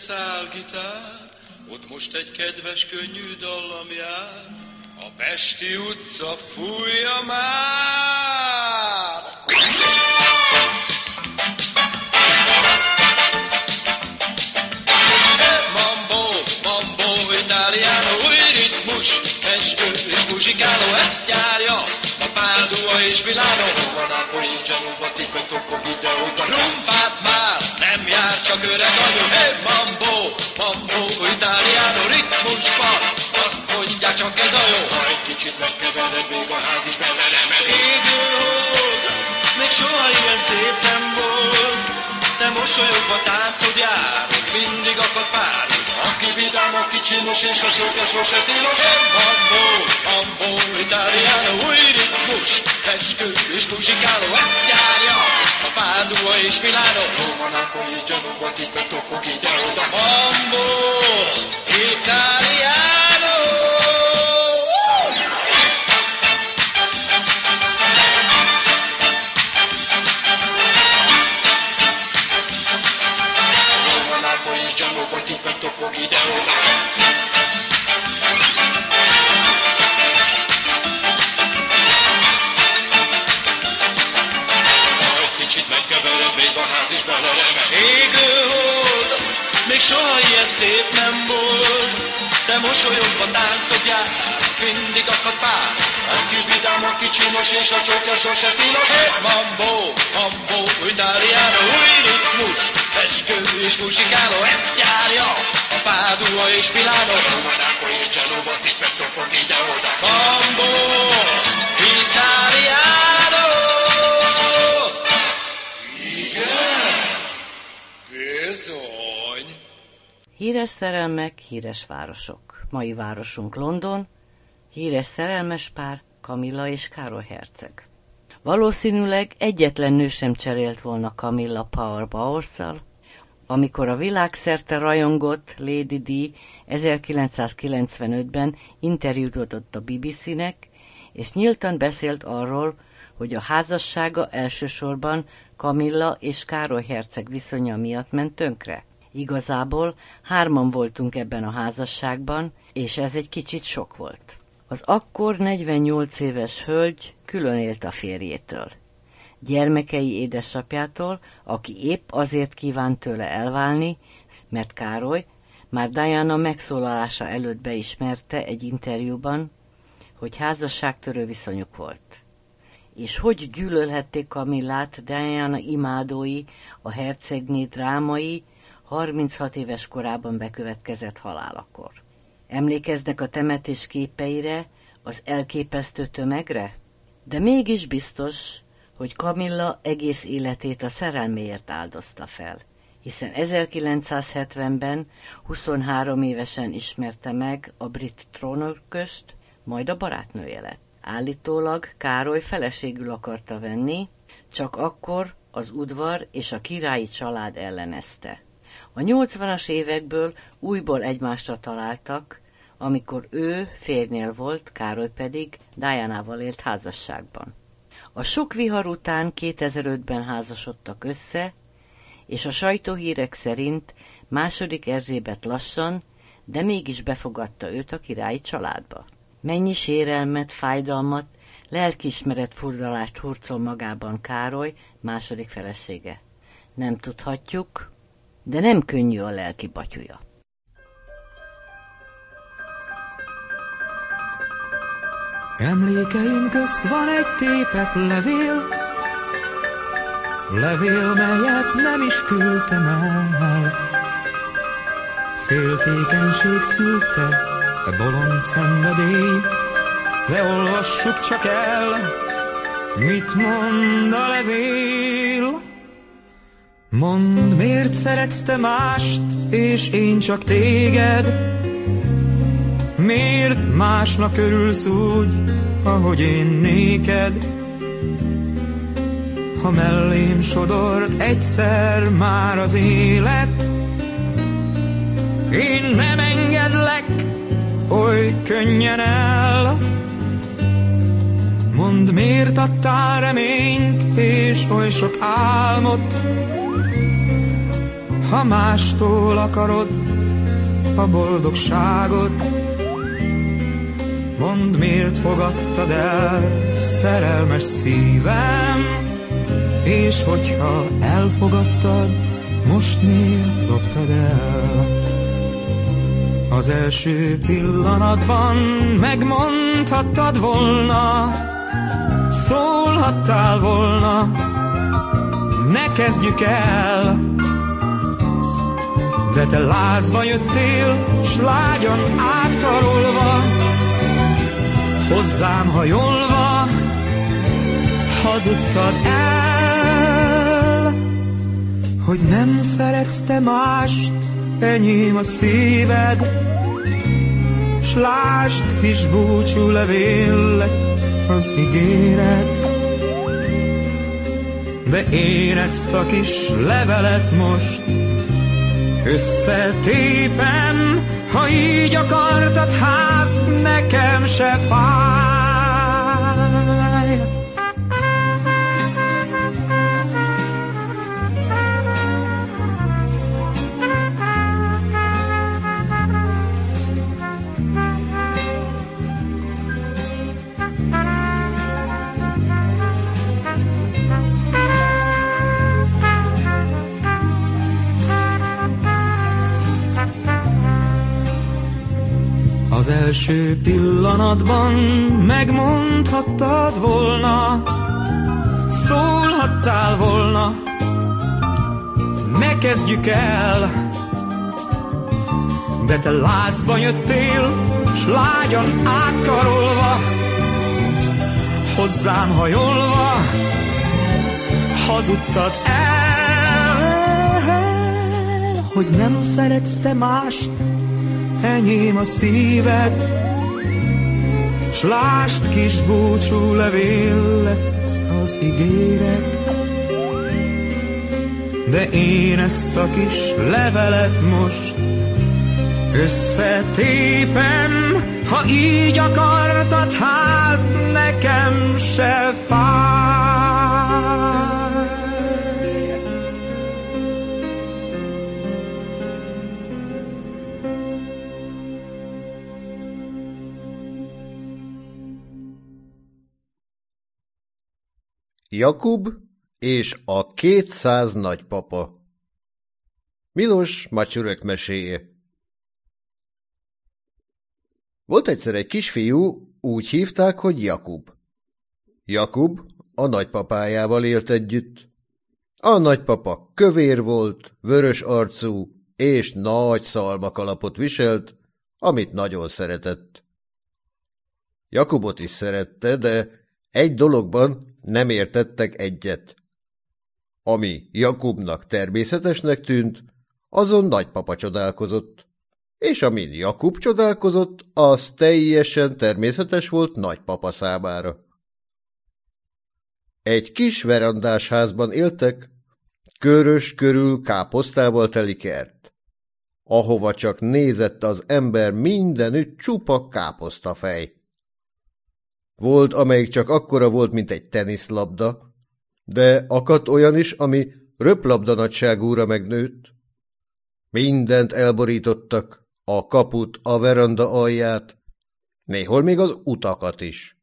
szálgitár, ott most egy kedves, könnyű dallam jár. A Pesti utca fújja már! Mambo, mambo, italiano, új ritmus, eskü és muzsikáló, ezt járja a Pádua és Milánó. Roma, Napoli, Genova, Tipe, Topog, ide-oda. Rumpát már nem jár, csak öreg anyu. Mambo, mambo, italiano, ritmusban, azt mondják, csak ez a jó. Ha egy kicsit megkevered, még a ház is benne remeg. Égő hold, még soha ilyen szép nem volt. Te mosolyogva táncod jár, még mindig akad pár. Aki vidám, aki csinos, és a csókja sose tilos. Mambo, mambo, italiano, új ritmus, eskü és muzsikáló, ezt járja a Pádua és Milánó. Roma, Napoli, Genova, Tipe, Topog, ide-oda. Mambo, italiano. Roma, Napoli, Genova, Tipe, Topog, ide-oda. Égő hold, még soha ilyen szép nem volt. Te mosolyogva táncod jár, mindig akad pár. Aki vidám, aki csinos, és a csókja sose tilos. Mambo, mambo, italiano, új ritmus, eskü és muzsikáló, ezt járja a Pádua és Milánó. Roma, Napoli, Genova, Tipe, Topog, ide-oda. Mambo, italiano. Bizony. Híres szerelmek, híres városok. Mai városunk London, híres szerelmes pár Camilla és Károly herceg. Valószínűleg egyetlen nő sem cserélt volna Camilla Power Bowersszal, amikor a világszerte rajongott Lady Di 1995-ben interjút adott a BBC-nek, és nyíltan beszélt arról, hogy a házassága elsősorban Camilla és Károly herceg viszonya miatt ment tönkre. Igazából 3 voltunk ebben a házasságban, és ez egy kicsit sok volt. Az akkor 48 éves hölgy külön élt a férjétől. Gyermekei édesapjától, aki épp azért kívánt tőle elválni, mert Károly már Diana megszólalása előtt beismerte egy interjúban, hogy házasságtörő viszonyuk volt. És hogy gyűlölhették Camillát Diana imádói a hercegné drámai, 36 éves korában bekövetkezett halálakor. Emlékeznek a temetés képeire, az elképesztő tömegre? De mégis biztos, hogy Camilla egész életét a szerelméért áldozta fel, hiszen 1970-ben 23 évesen ismerte meg a brit trónörököst, majd a barátnője lett. Állítólag Károly feleségül akarta venni, csak akkor az udvar és a királyi család ellenezte. A 80-as évekből újból egymásra találtak, amikor ő férjnél volt, Károly pedig Dianával élt házasságban. A sok vihar után 2005-ben házasodtak össze, és a sajtóhírek szerint II. Erzsébet lassan, de mégis befogadta őt a királyi családba. Mennyi sérelmet, fájdalmat, lelkiismeret furdalást hurcol magában Károly, második felesége. Nem tudhatjuk, de nem könnyű a lelki batyuja. Emlékeim közt van egy tépet levél, melyet nem is küldtem el. Féltékenység szülte a bolond szenvedély, de olvassuk csak el, mit mond a levél. Mondd, miért szeretsz te mást, és én csak téged? Miért másnak örülsz úgy, ahogy én néked? Ha mellém sodort egyszer már az élet, én nem engedlek oly könnyen el. Mondd, miért adtál reményt és oly sok álmot, ha mástól akarod a boldogságot. Mondd, miért fogadtad el szerelmes szívem, és hogyha elfogadtad, most miért dobtad el? Az első pillanatban megmondhattad volna, szólhattál volna, ne kezdjük el. De te lázba jöttél, s lágyan átkarolva, hozzám hajolva, hazudtad el, hogy nem szeretsz te mást, enyém a szíved, s lásd, kis búcsú levél lett az ígéret. De én ezt a kis levelet most összetépem, ha így akartad, hát nekem se fáj. Az első pillanatban megmondhattad volna, szólhattál volna, ne kezdjük el. De te lázba jöttél, s lágyan átkarolva, hozzám hajolva, hazudtad el, hogy nem szeretsz te mást, enyém a szíved, s lásd, kis búcsú levél lett az ígéret. De én ezt a kis levelet most összetépem, ha így akartad, hát nekem se fáj. Jakub és a 200 nagypapa. Milos Matyurek meséje. Volt egyszer egy kisfiú, úgy hívták, hogy Jakub. Jakub a nagypapájával élt együtt. A nagypapa kövér volt, vörös arcú, és nagy szalmakalapot viselt, amit nagyon szeretett. Jakubot is szerette, de egy dologban nem értettek egyet. Ami Jakubnak természetesnek tűnt, azon nagypapa csodálkozott, és amin Jakub csodálkozott, az teljesen természetes volt nagypapa számára. Egy kis verandás házban éltek, körös körül káposztával teli kert. Ahova csak nézett az ember, mindenütt csupa káposztafej. Volt, amelyik csak akkora volt, mint egy teniszlabda, de akadt olyan is, ami röplabda nagyságúra megnőtt. Mindent elborítottak, a kaput, a veranda alját, néhol még az utakat is.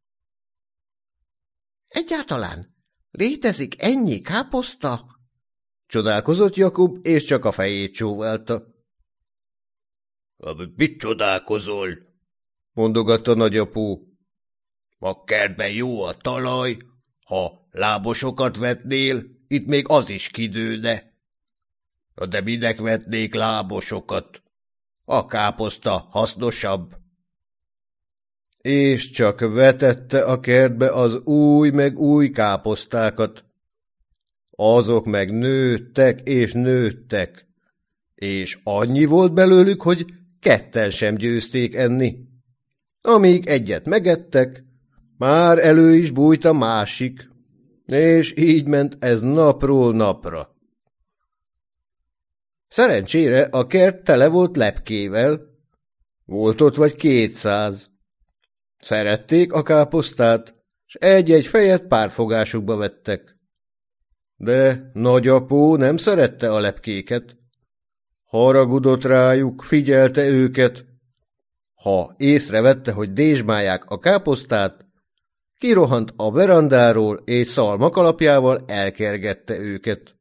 Egyáltalán létezik ennyi káposzta? Csodálkozott Jakub, és csak a fejét csóválta. Mit csodálkozol? Mondogatta nagyapú. A kertben jó a talaj, ha lábosokat vetnél, itt még az is kidőne. De minek vetnék lábosokat? A káposzta hasznosabb. És csak vetette a kertbe az új meg új káposztákat. Azok meg nőttek és nőttek, és annyi volt belőlük, hogy ketten sem győzték enni. Amíg egyet megettek, már elő is bújt a másik, és így ment ez napról napra. Szerencsére a kert tele volt lepkével, volt ott vagy 200. Szerették a káposztát, s egy-egy fejet pártfogásukba vettek. De nagyapó nem szerette a lepkéket. Haragudott rájuk, figyelte őket. Ha észrevette, hogy dézsmálják a káposztát, kirohant a verandáról, és szalmakalapjával elkergette őket.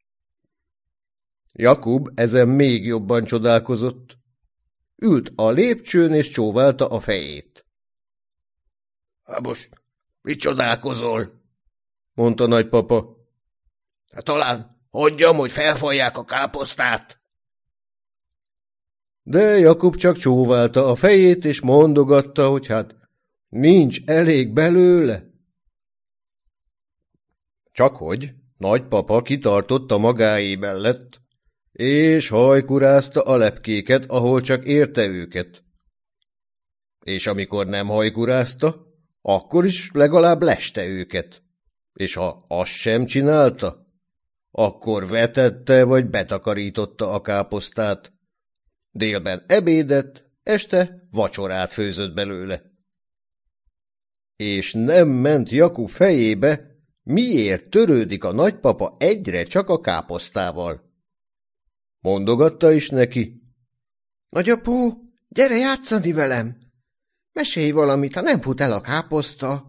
Jakub ezen még jobban csodálkozott. Ült a lépcsőn, és csóválta a fejét. Most mit csodálkozol? Mondta nagypapa. Talán hagyjam, hogy felfalják a káposztát. De Jakub csak csóválta a fejét, és mondogatta, hogy hát nincs elég belőle. Csakhogy nagypapa kitartotta magáé mellett, és hajkurázta a lepkéket, ahol csak érte őket. És amikor nem hajkurázta, akkor is legalább leste őket. És ha azt sem csinálta, akkor vetette vagy betakarította a káposztát. Délben ebédet, este vacsorát főzött belőle. És nem ment Jakub fejébe, miért törődik a nagypapa egyre csak a káposztával. Mondogatta is neki. Nagyapó, gyere játszani velem! Mesélj valamit, ha nem fut el a káposzta.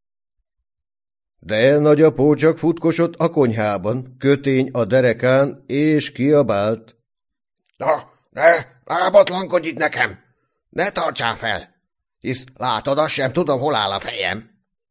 De nagyapó csak futkosott a konyhában, kötény a derekán, és kiabált. Na, ne lábatlankodj itt nekem! Ne tartsál fel! Hisz látod, azt sem tudom, hol áll a fejem.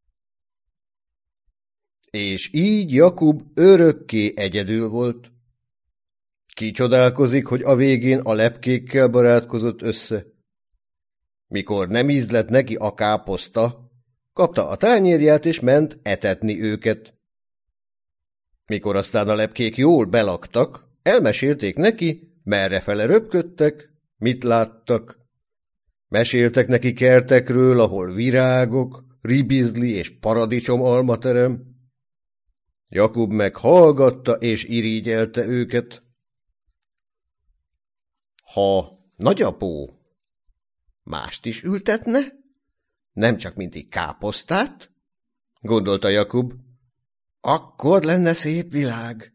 És így Jakub örökké egyedül volt. Ki csodálkozik, hogy a végén a lepkékkel barátkozott össze. Mikor nem ízlett neki a káposzta, kapta a tányérját, és ment etetni őket. Mikor aztán a lepkék jól belaktak, elmesélték neki, merrefele röpködtek, mit láttak. Meséltek neki kertekről, ahol virágok, ribizli és paradicsom almaterem. Jakub meg hallgatta és irigyelte őket. Ha nagyapó mást is ültetne, nem csak mindig káposztát, gondolta Jakub, akkor lenne szép világ.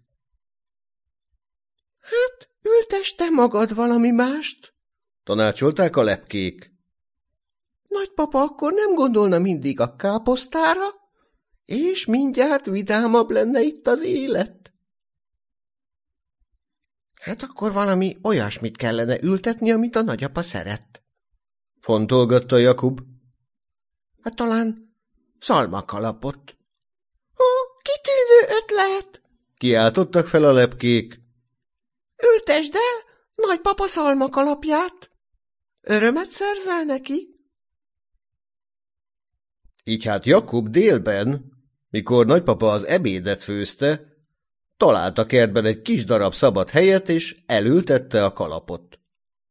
Hát, ültess te magad valami mást, tanácsolták a lepkék. Nagypapa akkor nem gondolna mindig a káposztára, és mindjárt vidámabb lenne itt az élet. Hát akkor valami olyasmit kellene ültetni, amit a nagyapa szeret. Fontolgatta Jakub. Hát talán szalmakalapot. Kitűnő ötlet! Kiáltottak fel a lepkék. Ültesd el nagypapa szalmakalapját. Örömet szerzel neki. Így hát Jakub délben, mikor nagypapa az ebédet főzte, talált a kertben egy kis darab szabad helyet, és elültette a kalapot.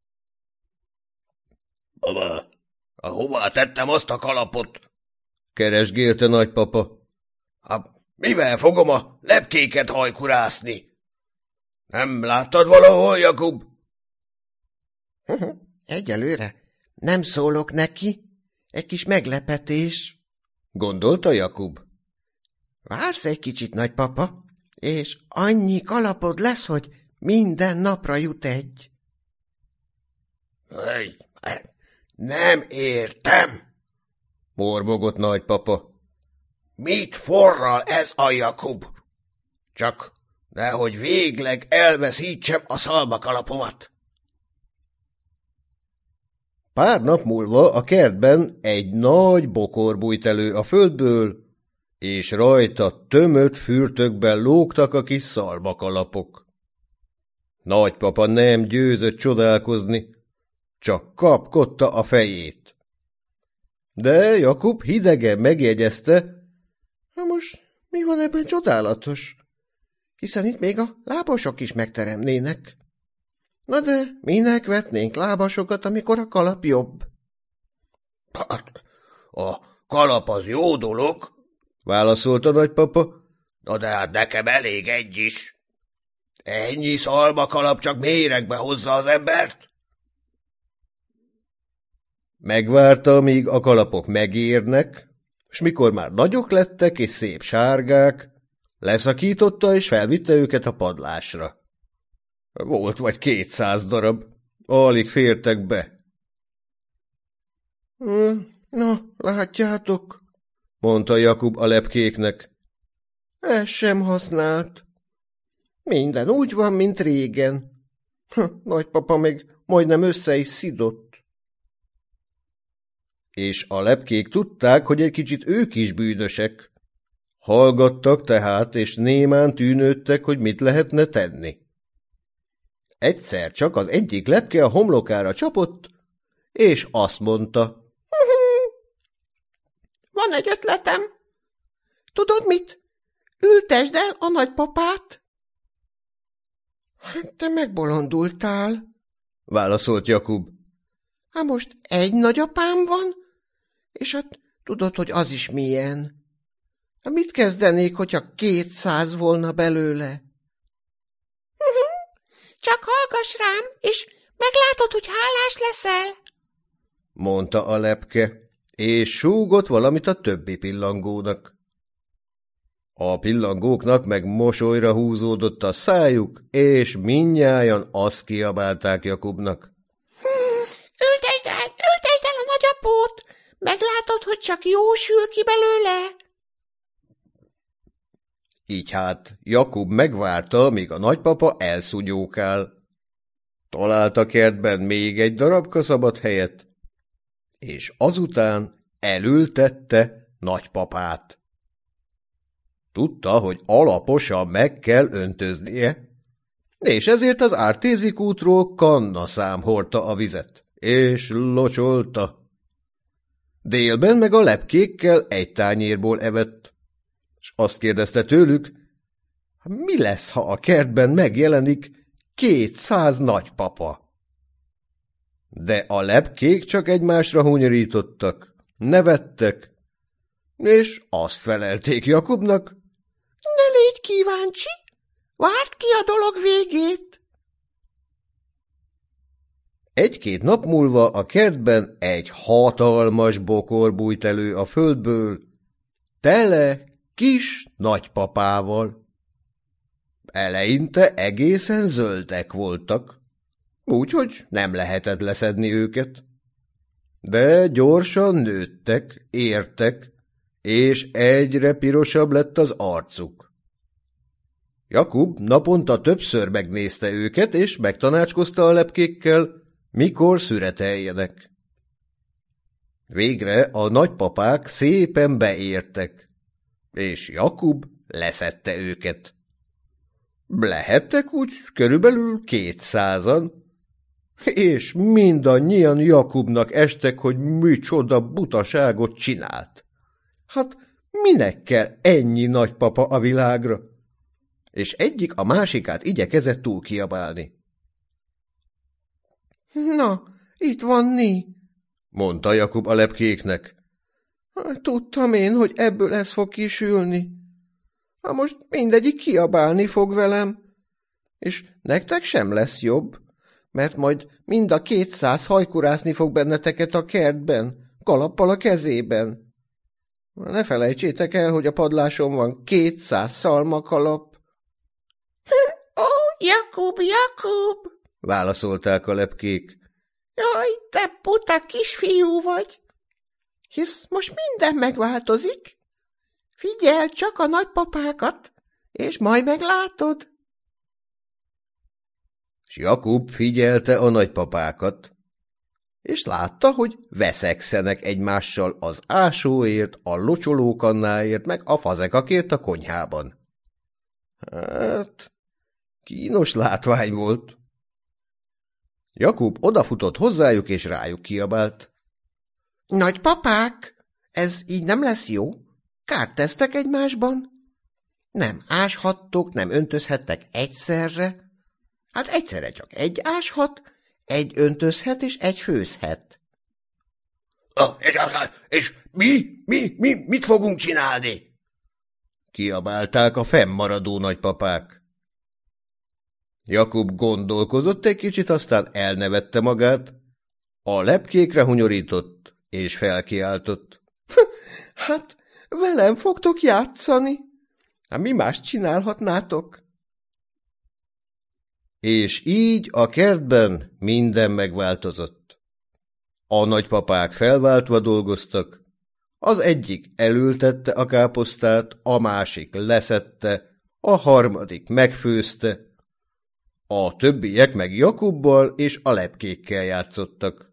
Baba, hová tettem azt a kalapot? Keresgélte nagypapa. Mivel fogom a lepkéket hajkurászni? Nem láttad valahol, Jakub? Egyelőre nem szólok neki. Egy kis meglepetés, gondolta Jakub. Vársz egy kicsit, nagypapa, és annyi kalapod lesz, hogy minden napra jut egy. Nem értem, mormogott nagypapa. Mit forral ez a Jakub? Csak nehogy végleg elveszítsem a szalmakalapomat. Pár nap múlva a kertben egy nagy bokor bújt elő a földből, és rajta tömött fürtökben lógtak a kis szalmakalapok. Nagypapa nem győzött csodálkozni, csak kapkodta a fejét. De Jakub hidegen megjegyezte, most mi van ebben csodálatos? Hiszen itt még a lábasok is megteremnének. Na de minek vetnénk lábasokat, amikor a kalap jobb? A kalap az jó dolog, válaszolta nagypapa. Na de hát nekem elég egy is. Ennyi szalmakalap csak méregbe hozza az embert. Megvárta, míg a kalapok megérnek, s mikor már nagyok lettek és szép sárgák, Leszakította, és felvitte őket a padlásra. Volt vagy 200 darab, alig fértek be. Na, látjátok, mondta Jakub a lepkéknek. Ez sem használt. Minden úgy van, mint régen. Nagypapa még majdnem össze is szidott. És a lepkék tudták, hogy egy kicsit ők is bűnösek. Hallgattak tehát, és némán tűnődtek, hogy mit lehetne tenni. Egyszer csak az egyik lepke a homlokára csapott, és azt mondta. Van egy ötletem. Tudod mit? Ültesd el a nagypapát. Te megbolondultál, válaszolt Jakub. Hát most egy nagyapám van, és hát tudod, hogy az is milyen. Hát mit kezdenék, hogyha 200 volna belőle? Csak hallgass rám, és meglátod, hogy hálás leszel, mondta a lepke, és súgott valamit a többi pillangónak. A pillangóknak meg mosolyra húzódott a szájuk, és mindnyájan azt kiabálták Jakubnak. Ültesd el a nagyapót, meglátod, hogy csak jó sül ki belőle. Így hát Jakub megvárta, míg a nagypapa elszúnyókál. Talált a kertben még egy darabka szabad helyet, és azután elültette nagypapát. Tudta, hogy alaposan meg kell öntöznie, és ezért az Ártézik útról kannaszám hordta a vizet, és locsolta. Délben meg a lepkékkel egy tányérból evett, és azt kérdezte tőlük, mi lesz, ha a kertben megjelenik 200 nagypapa? De a lepkék csak egymásra hunyorítottak, nevettek, és azt felelték Jakubnak, ne légy kíváncsi, várd ki a dolog végét. Egy-két nap múlva a kertben egy hatalmas bokor bújt elő a földből, tele kis nagypapával. Eleinte egészen zöldek voltak, úgyhogy nem lehetett leszedni őket. De gyorsan nőttek, értek, és egyre pirosabb lett az arcuk. Jakub naponta többször megnézte őket, és megtanácskozta a lepkékkel, mikor szüreteljenek. Végre a nagypapák szépen beértek, és Jakub leszedte őket. Lehettek úgy körülbelül 200-an, és mindannyian Jakubnak estek, hogy micsoda butaságot csinált. Hát minek kell ennyi nagypapa a világra? És egyik a másikát igyekezett túlkiabálni. Na, itt van Ni, mondta Jakub a lepkéknek. Tudtam én, hogy ebből ez fog kisülni. Ha most mindegyik kiabálni fog velem, és nektek sem lesz jobb, mert majd mind a 200 hajkurászni fog benneteket a kertben, kalappal a kezében. Ne felejtsétek el, hogy a padláson van 200 szalmakalap. Ó, Jakub, válaszolták a lepkék. Jaj, te buta kisfiú vagy. Hisz most minden megváltozik. Figyeld csak a nagypapákat, és majd meglátod. S Jakub figyelte a nagypapákat, és látta, hogy veszekszenek egymással az ásóért, a locsolókannáért, meg a fazekakért a konyhában. Hát, kínos látvány volt. Jakub odafutott hozzájuk, és rájuk kiabált. Nagypapák, ez így nem lesz jó. Kárt tesztek egymásban. Nem áshattok, nem öntözhettek egyszerre. Hát egyszerre csak egy áshat, egy öntözhet és egy főzhet. És mit fogunk csinálni? Kiabálták a fennmaradó nagypapák. Jakub gondolkozott egy kicsit, aztán elnevette magát, a lepkékre hunyorított, és felkiáltott. Hát, velem fogtok játszani? Hát mi mást csinálhatnátok? És így a kertben minden megváltozott. A nagypapák felváltva dolgoztak, az egyik elültette a káposztát, a másik leszedte, a harmadik megfőzte, a többiek meg Jakubbal és a lepkékkel játszottak.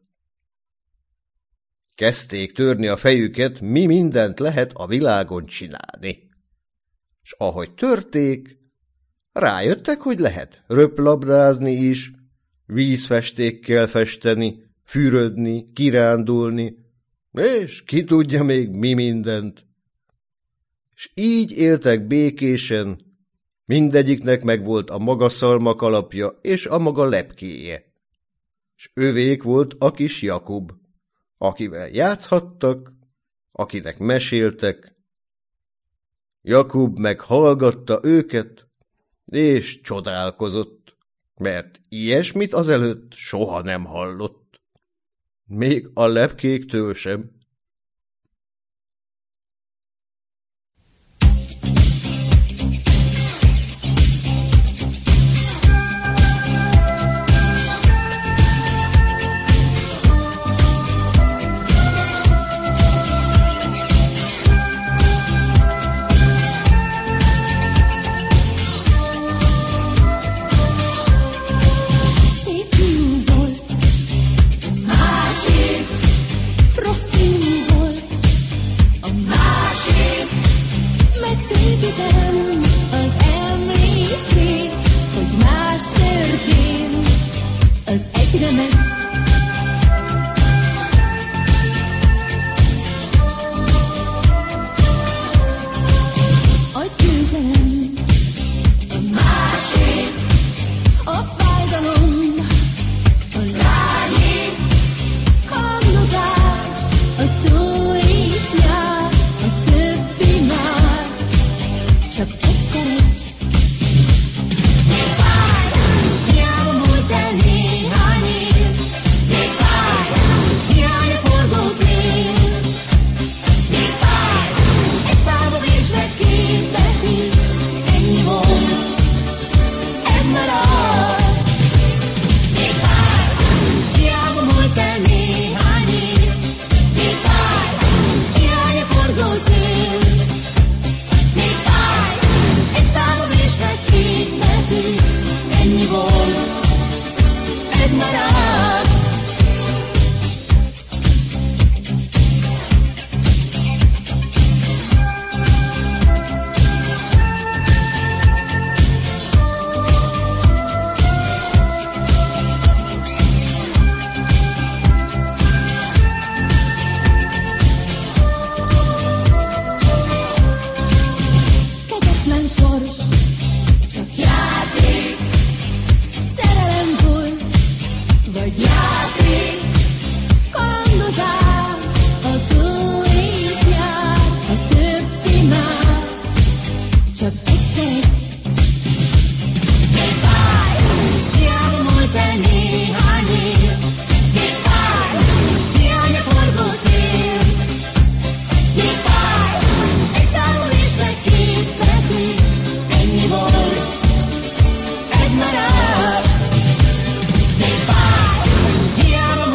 Kezdték törni a fejüket, mi mindent lehet a világon csinálni. S ahogy törték, rájöttek, hogy lehet röplabdázni is, vízfestékkel festeni, fürödni, kirándulni, és ki tudja még mi mindent. S így éltek békésen, mindegyiknek megvolt a maga szalmakalapja és a maga lepkéje. S övék volt a kis Jakub, akivel játszhattak, akinek meséltek. Jakub meg hallgatta őket, és csodálkozott, mert ilyesmit azelőtt soha nem hallott. Még a lepkéktől sem. Az emlékét, hogy más történt, az egyre megy. A győzelem, a másik, a fájdalom, a lányé, kalandozás, a tó és nyár, a többi már. Csak egyszer egy. Még fáj, hiába múlt el néhány év. Még fáj, hiány a forgó szél. Még fáj, egy fába vésve két betű. Ennyi volt, ez marad. Még fáj, hiába múlt el néhány év. Még fáj, hiány a forgó szél. Még fáj, egy távolod és egy két betű, ennyi volt, ez marad. Kegyetlen sors, csak játék, szerelem volt, vagy játék, kalandozás, a tó és nyár, a többi már, csak egyszer. Még fáj, hiába múlt el néhány év. Még fáj, hiány a forgó szél. Még fáj, egy távol és egy két betű, ennyi volt, ez marad. Még fáj, hiába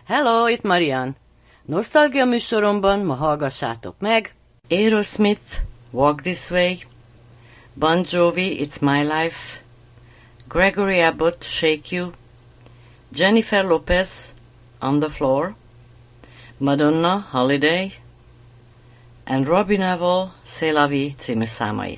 Hello, itt Marian. Nosztalgia műsoromban ma hallgassátok meg Aerosmith, Walk This Way, Bon Jovi, It's My Life, Gregory Abbott, Shake You, Jennifer Lopez, On the Floor, Madonna, Holiday, and Robbie Neville, C'est la vie című számait.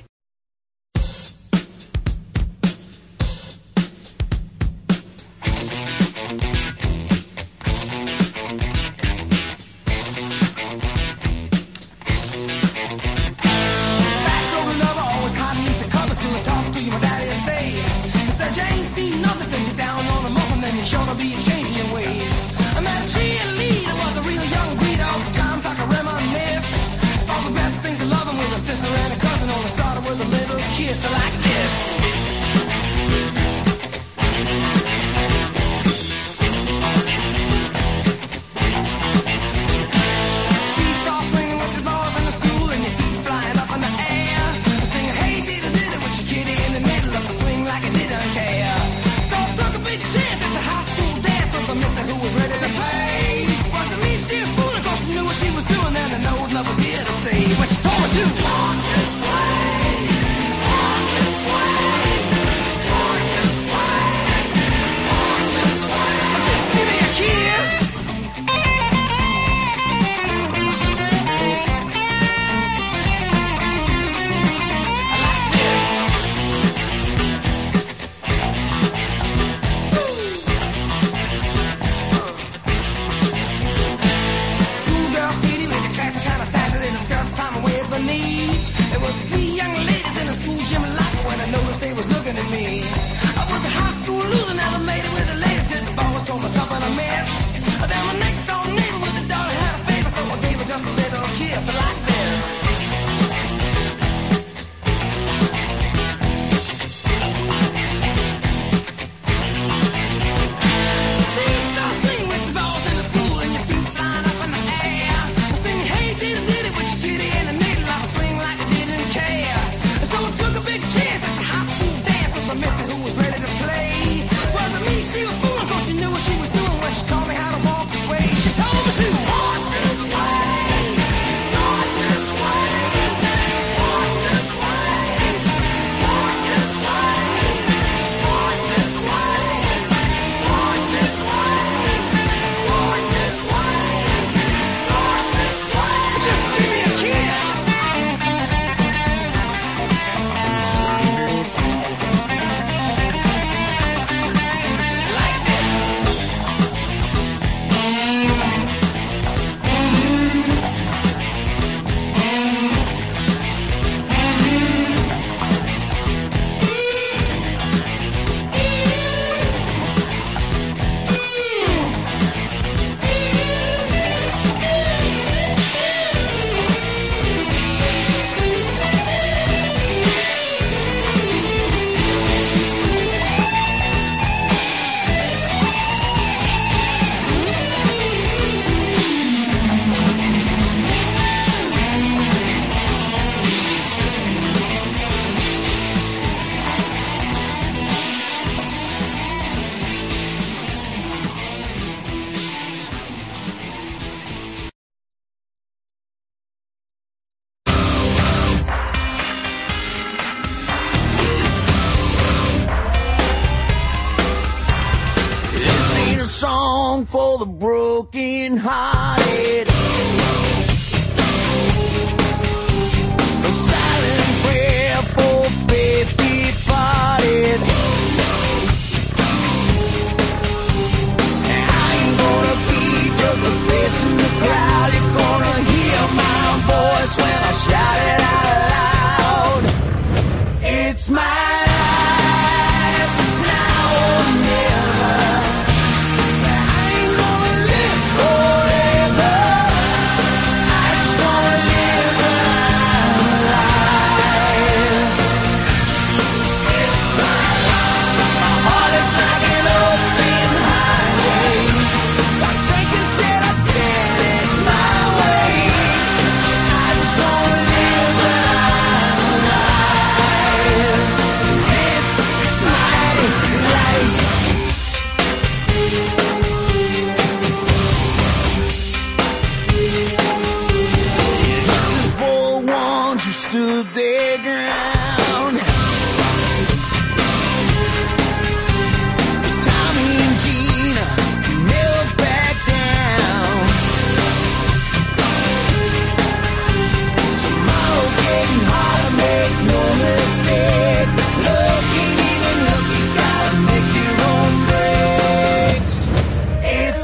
Song for the broken hearted, a silent prayer for faith departed. I ain't gonna be just a face in the crowd. You're gonna hear my voice when I shout it out loud. It's my life, it's now or never. Forever.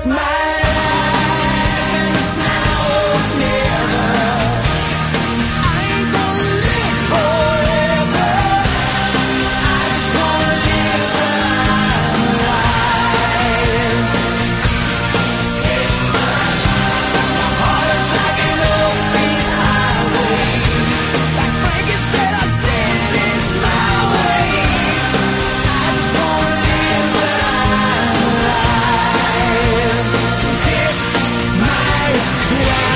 It's my life and it's now or never. I ain't gonna live forever. I just wanna live my life. It's my life. My heart is like an open highway. Like Frankie said, I did it my way. I just wanna live my life. 'Cause it's my life.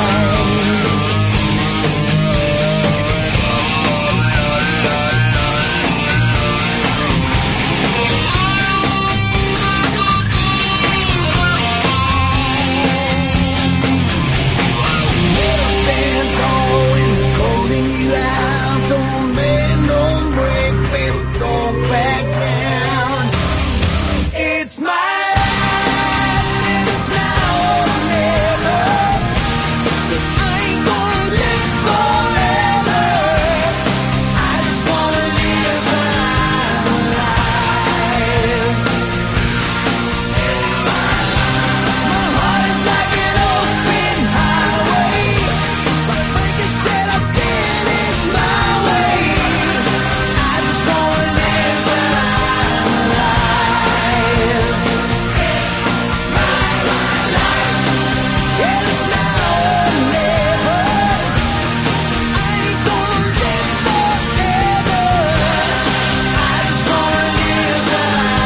Never stand tall when they're calling you out. Don't bend, don't break, baby, don't back down. It's my life and it's now or never. 'Cause I ain't gonna live forever. I just wanna live my life. It's my life. My heart is like an open highway. Like Frankie said, I did it my way. I just wanna live my life. It's my life. And it's now or never. I ain't gonna live forever. I just wanna live my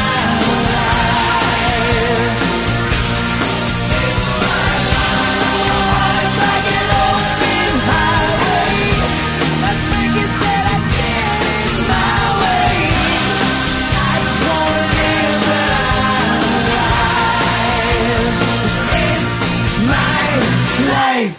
life. It's my life. It's like an open highway. Like Frankie said, I did it my way. I just wanna live my life. 'Cause it's my life.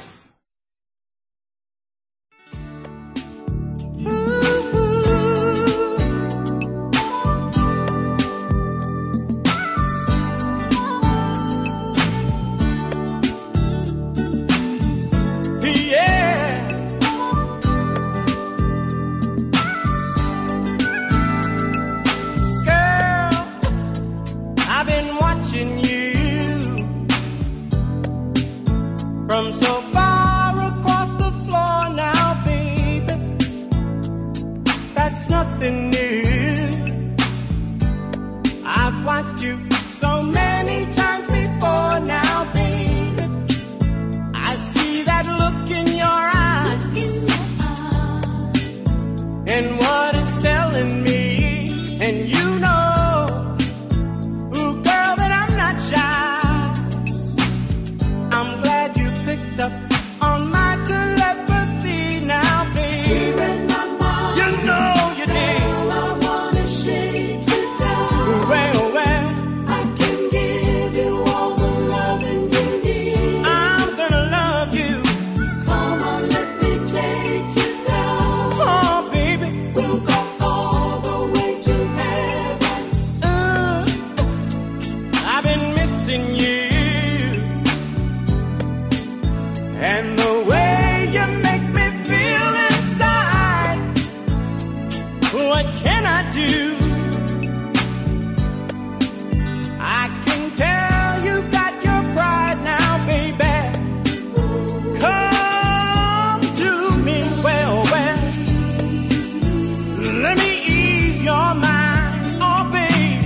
Yeah. Girl, I've been watching you from so far across the floor now, baby. That's nothing new. I've watched you so many times before now, baby. I see that look in your eyes and what it's telling me. And you know, ooh, girl, that I'm not shy. I'm glad you picked up on my telepathy now, baby. You know you did. I wanna shake you down. Well, I can give you all the loving you need. I'm gonna love you. Come on, let me take you down. Oh, baby, we'll go all the way to heaven. I've been missing you, and the way you make me feel inside. What can I do? I can tell you got your pride now, baby. Come to me, well, let me ease your mind, oh, babe.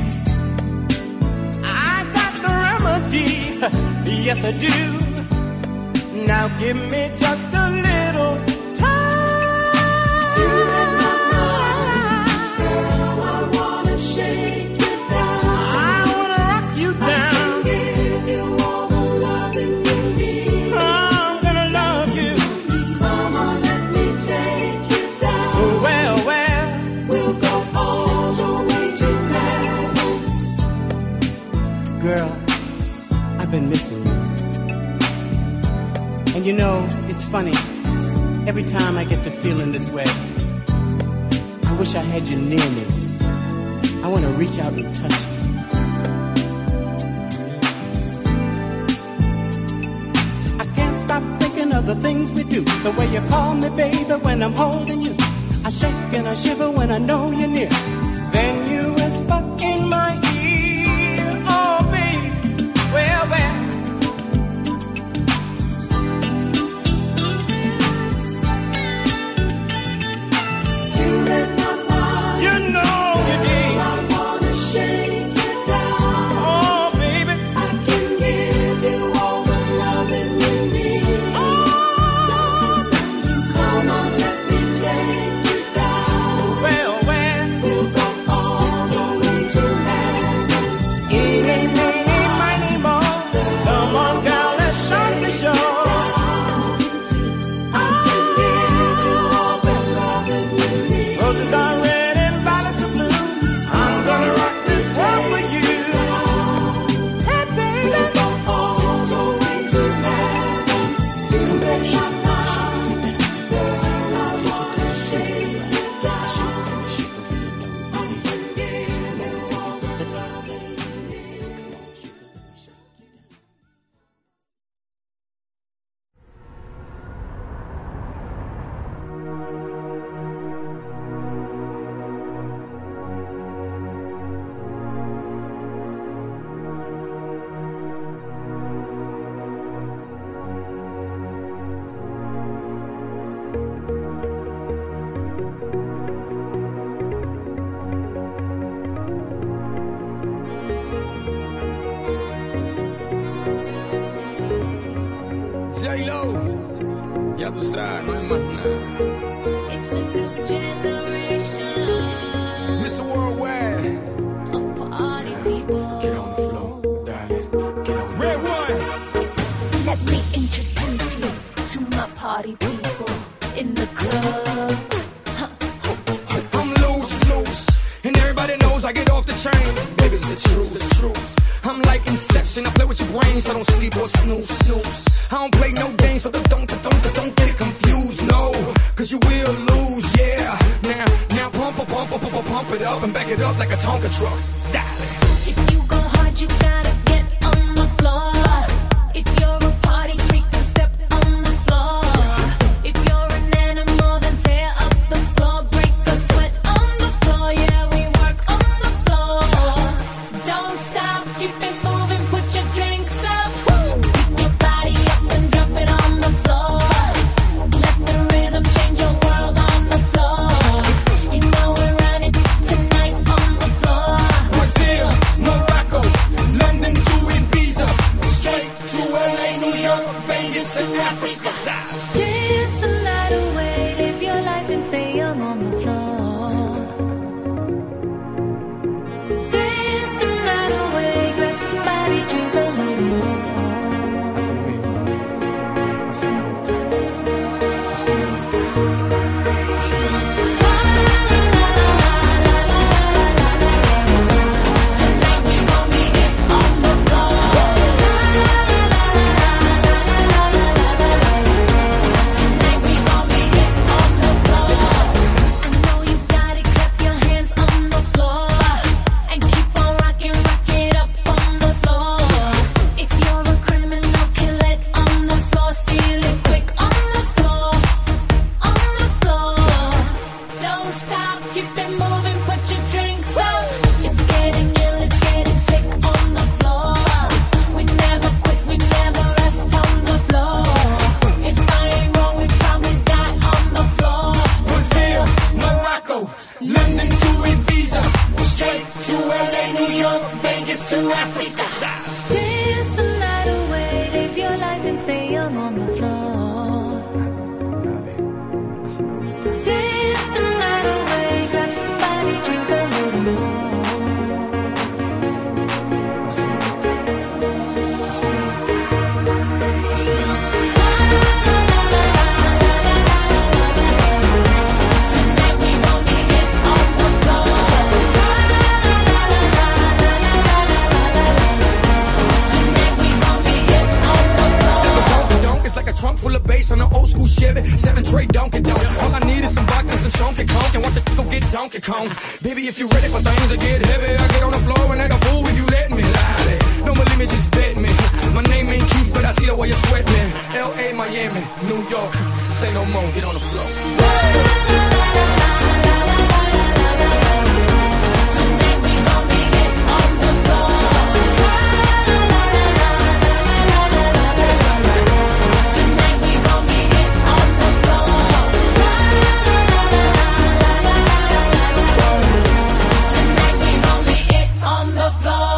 I got the remedy, yes I do. Now give me just a little time. You're in my mind, girl, I wanna shake you down. I wanna rock you down. I can give you all the loving you need. I'm gonna love you. Come on, let me take you down. Well, we'll go all the way to heaven. Girl, I've been missing you. And you know, it's funny. Every time I get to feeling this way, I wish I had you near me. I want to reach out and touch you. I can't stop thinking of the things we do. The way you call me, baby, when I'm holding you. I shake and I shiver when I know you're near. Then you whisper in my ear, oh, baby, well, J-Lo, ya tú sabes, no hay más nada. It's a new generation Mr. Worldwide, of party people. get on the floor, darling, get on the Red one. Let me introduce you to my party people in the club. I'm loose, and everybody knows I get off the chain. Baby's the truth. I'm like Inception, I play with your brains, so don't sleep or snooze. I don't play no games, so don't get it confused, no, cause you will lose, yeah. Now pump it up and back it up like a Tonka truck. Darling. If you go hard, you gotta get on the floor. If you're a party freak, then step on the floor. If you're an animal, then tear up the floor. Break a sweat on the floor, yeah, we work on the floor. Don't stop, keep it moving, put your drinks up. Pick your body up and drop it on the floor. Let the rhythm change your world on the floor. You know we're running tonight on the floor. Brazil, Morocco, London to Ibiza, straight to LA, New York, Vegas to Africa. Dance the night away, live your life and stay young on the floor. Dance the night away, grab somebody, drink a little more. Tonight we gon' be it on the floor. Tonight we gon' be it on the floor. I know you got it, clap your hands on the floor. And keep on rocking, rock it up on the floor. If you're a criminal, kill it on the floor. Steal it quick on the floor. On the floor. Don't stop, keep it moving, put your drinks up. It's getting ill, it's getting sick on the floor. We never quit, we never rest on the floor. If I ain't wrong, we probably die on the floor. Brazil, Morocco, London to Ibiza, straight to LA, New York, Vegas to Africa. Dance the night away, live your life and stay young on the floor. Dance the night away, grab somebody, drink a little more. Tonight we gon' be it on the floor. Tonight we gon' be it on the floor. Donk is like a trunk full of bass on an old school Chevy 7-tray Donkey Donk. All I need is some vodka, some Shonky Conk, and watch it go get Donkey Kong. Baby, if you ready for things to get heavy, I get on the floor and act a fool if you let me. Lie. Don't believe me, just bet me. My name ain't Keith, but I see the way you sweat me. L.A., Miami, New York, say no more, get on the floor. Tonight we gon' be it on the floor. Tonight we gon' be it on the floor. Tonight we gon' be it on the floor.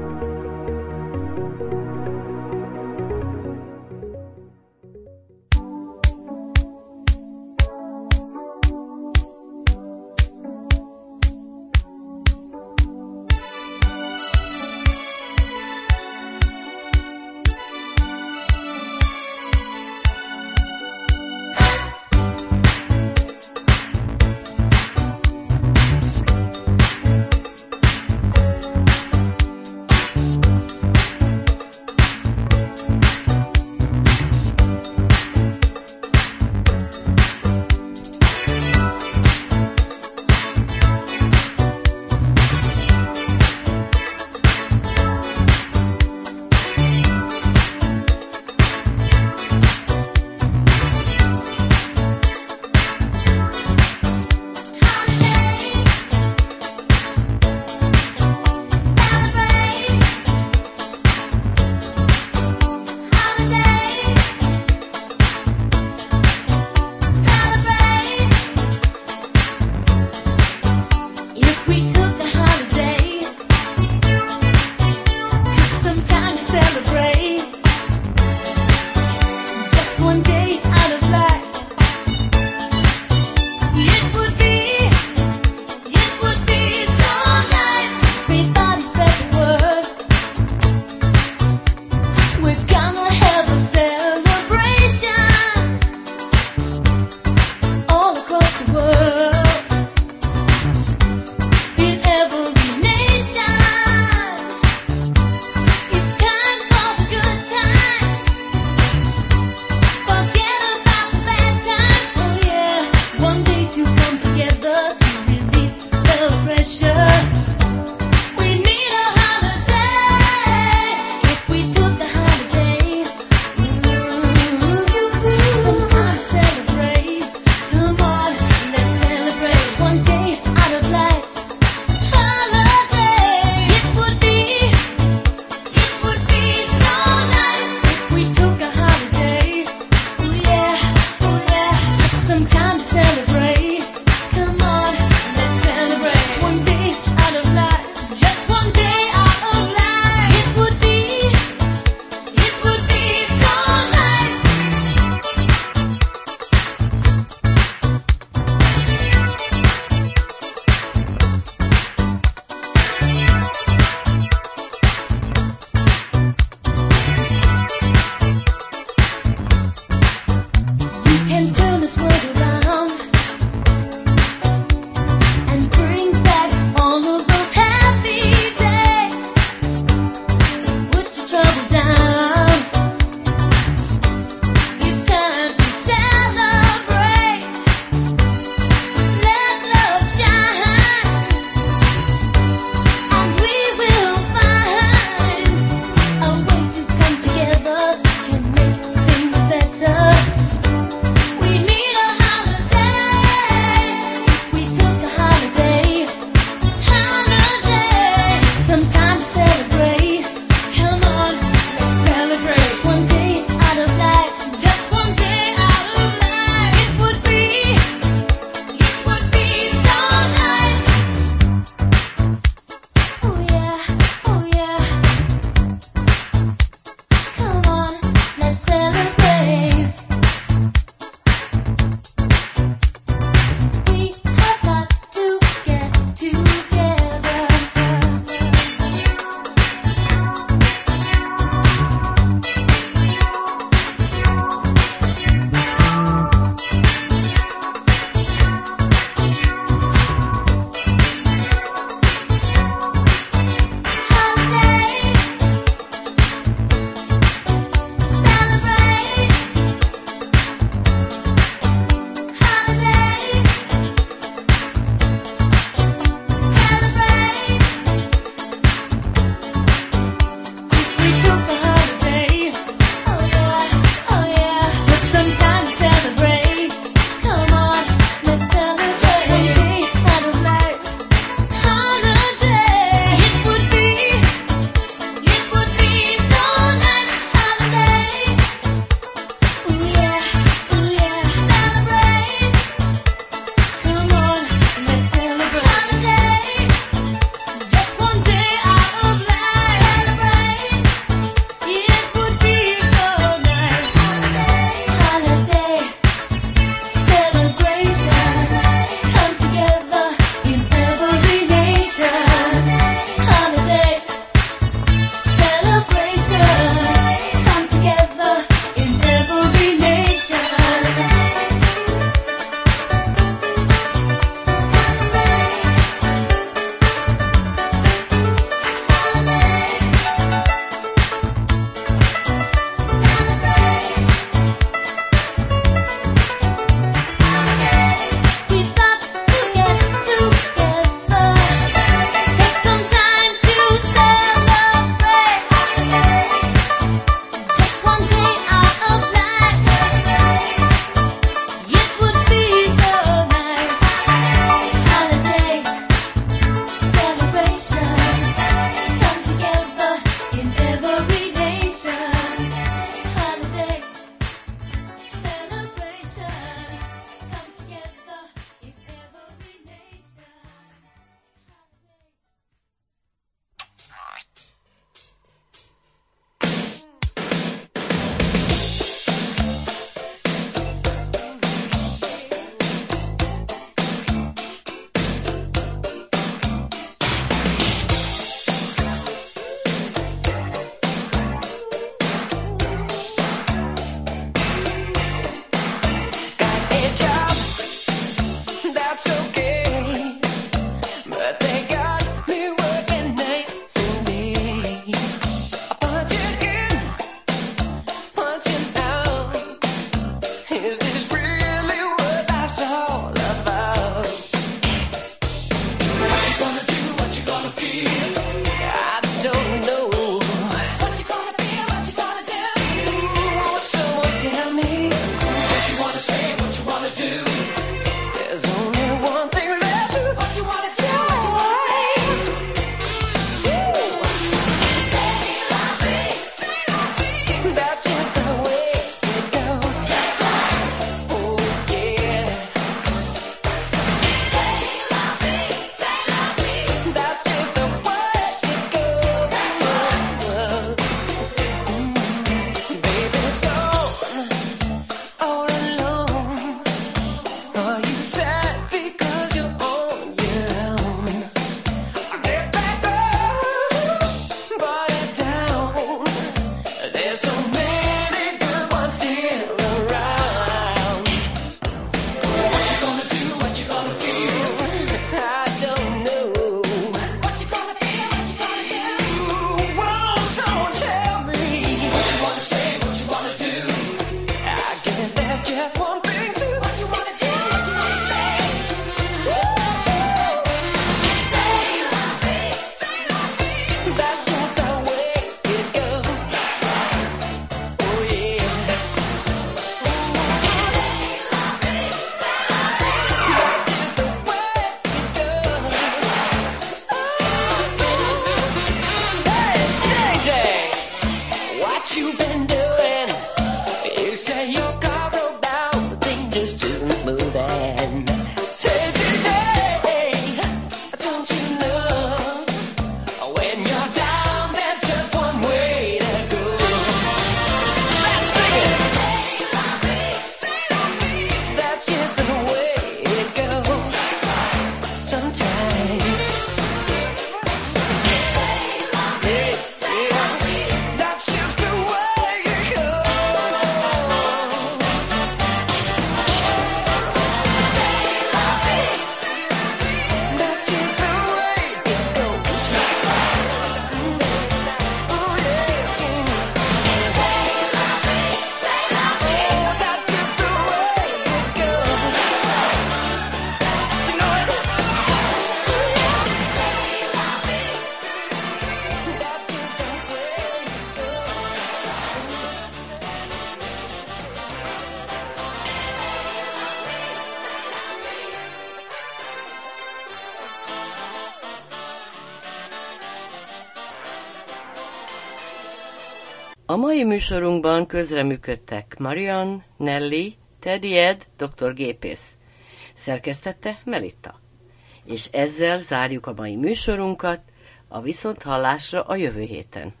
A mai műsorunkban közreműködtek Marian, Nelly, Teddy Ed, Dr. Gépész. Szerkesztette Melitta. És ezzel zárjuk a mai műsorunkat, a viszonthallásra a jövő héten.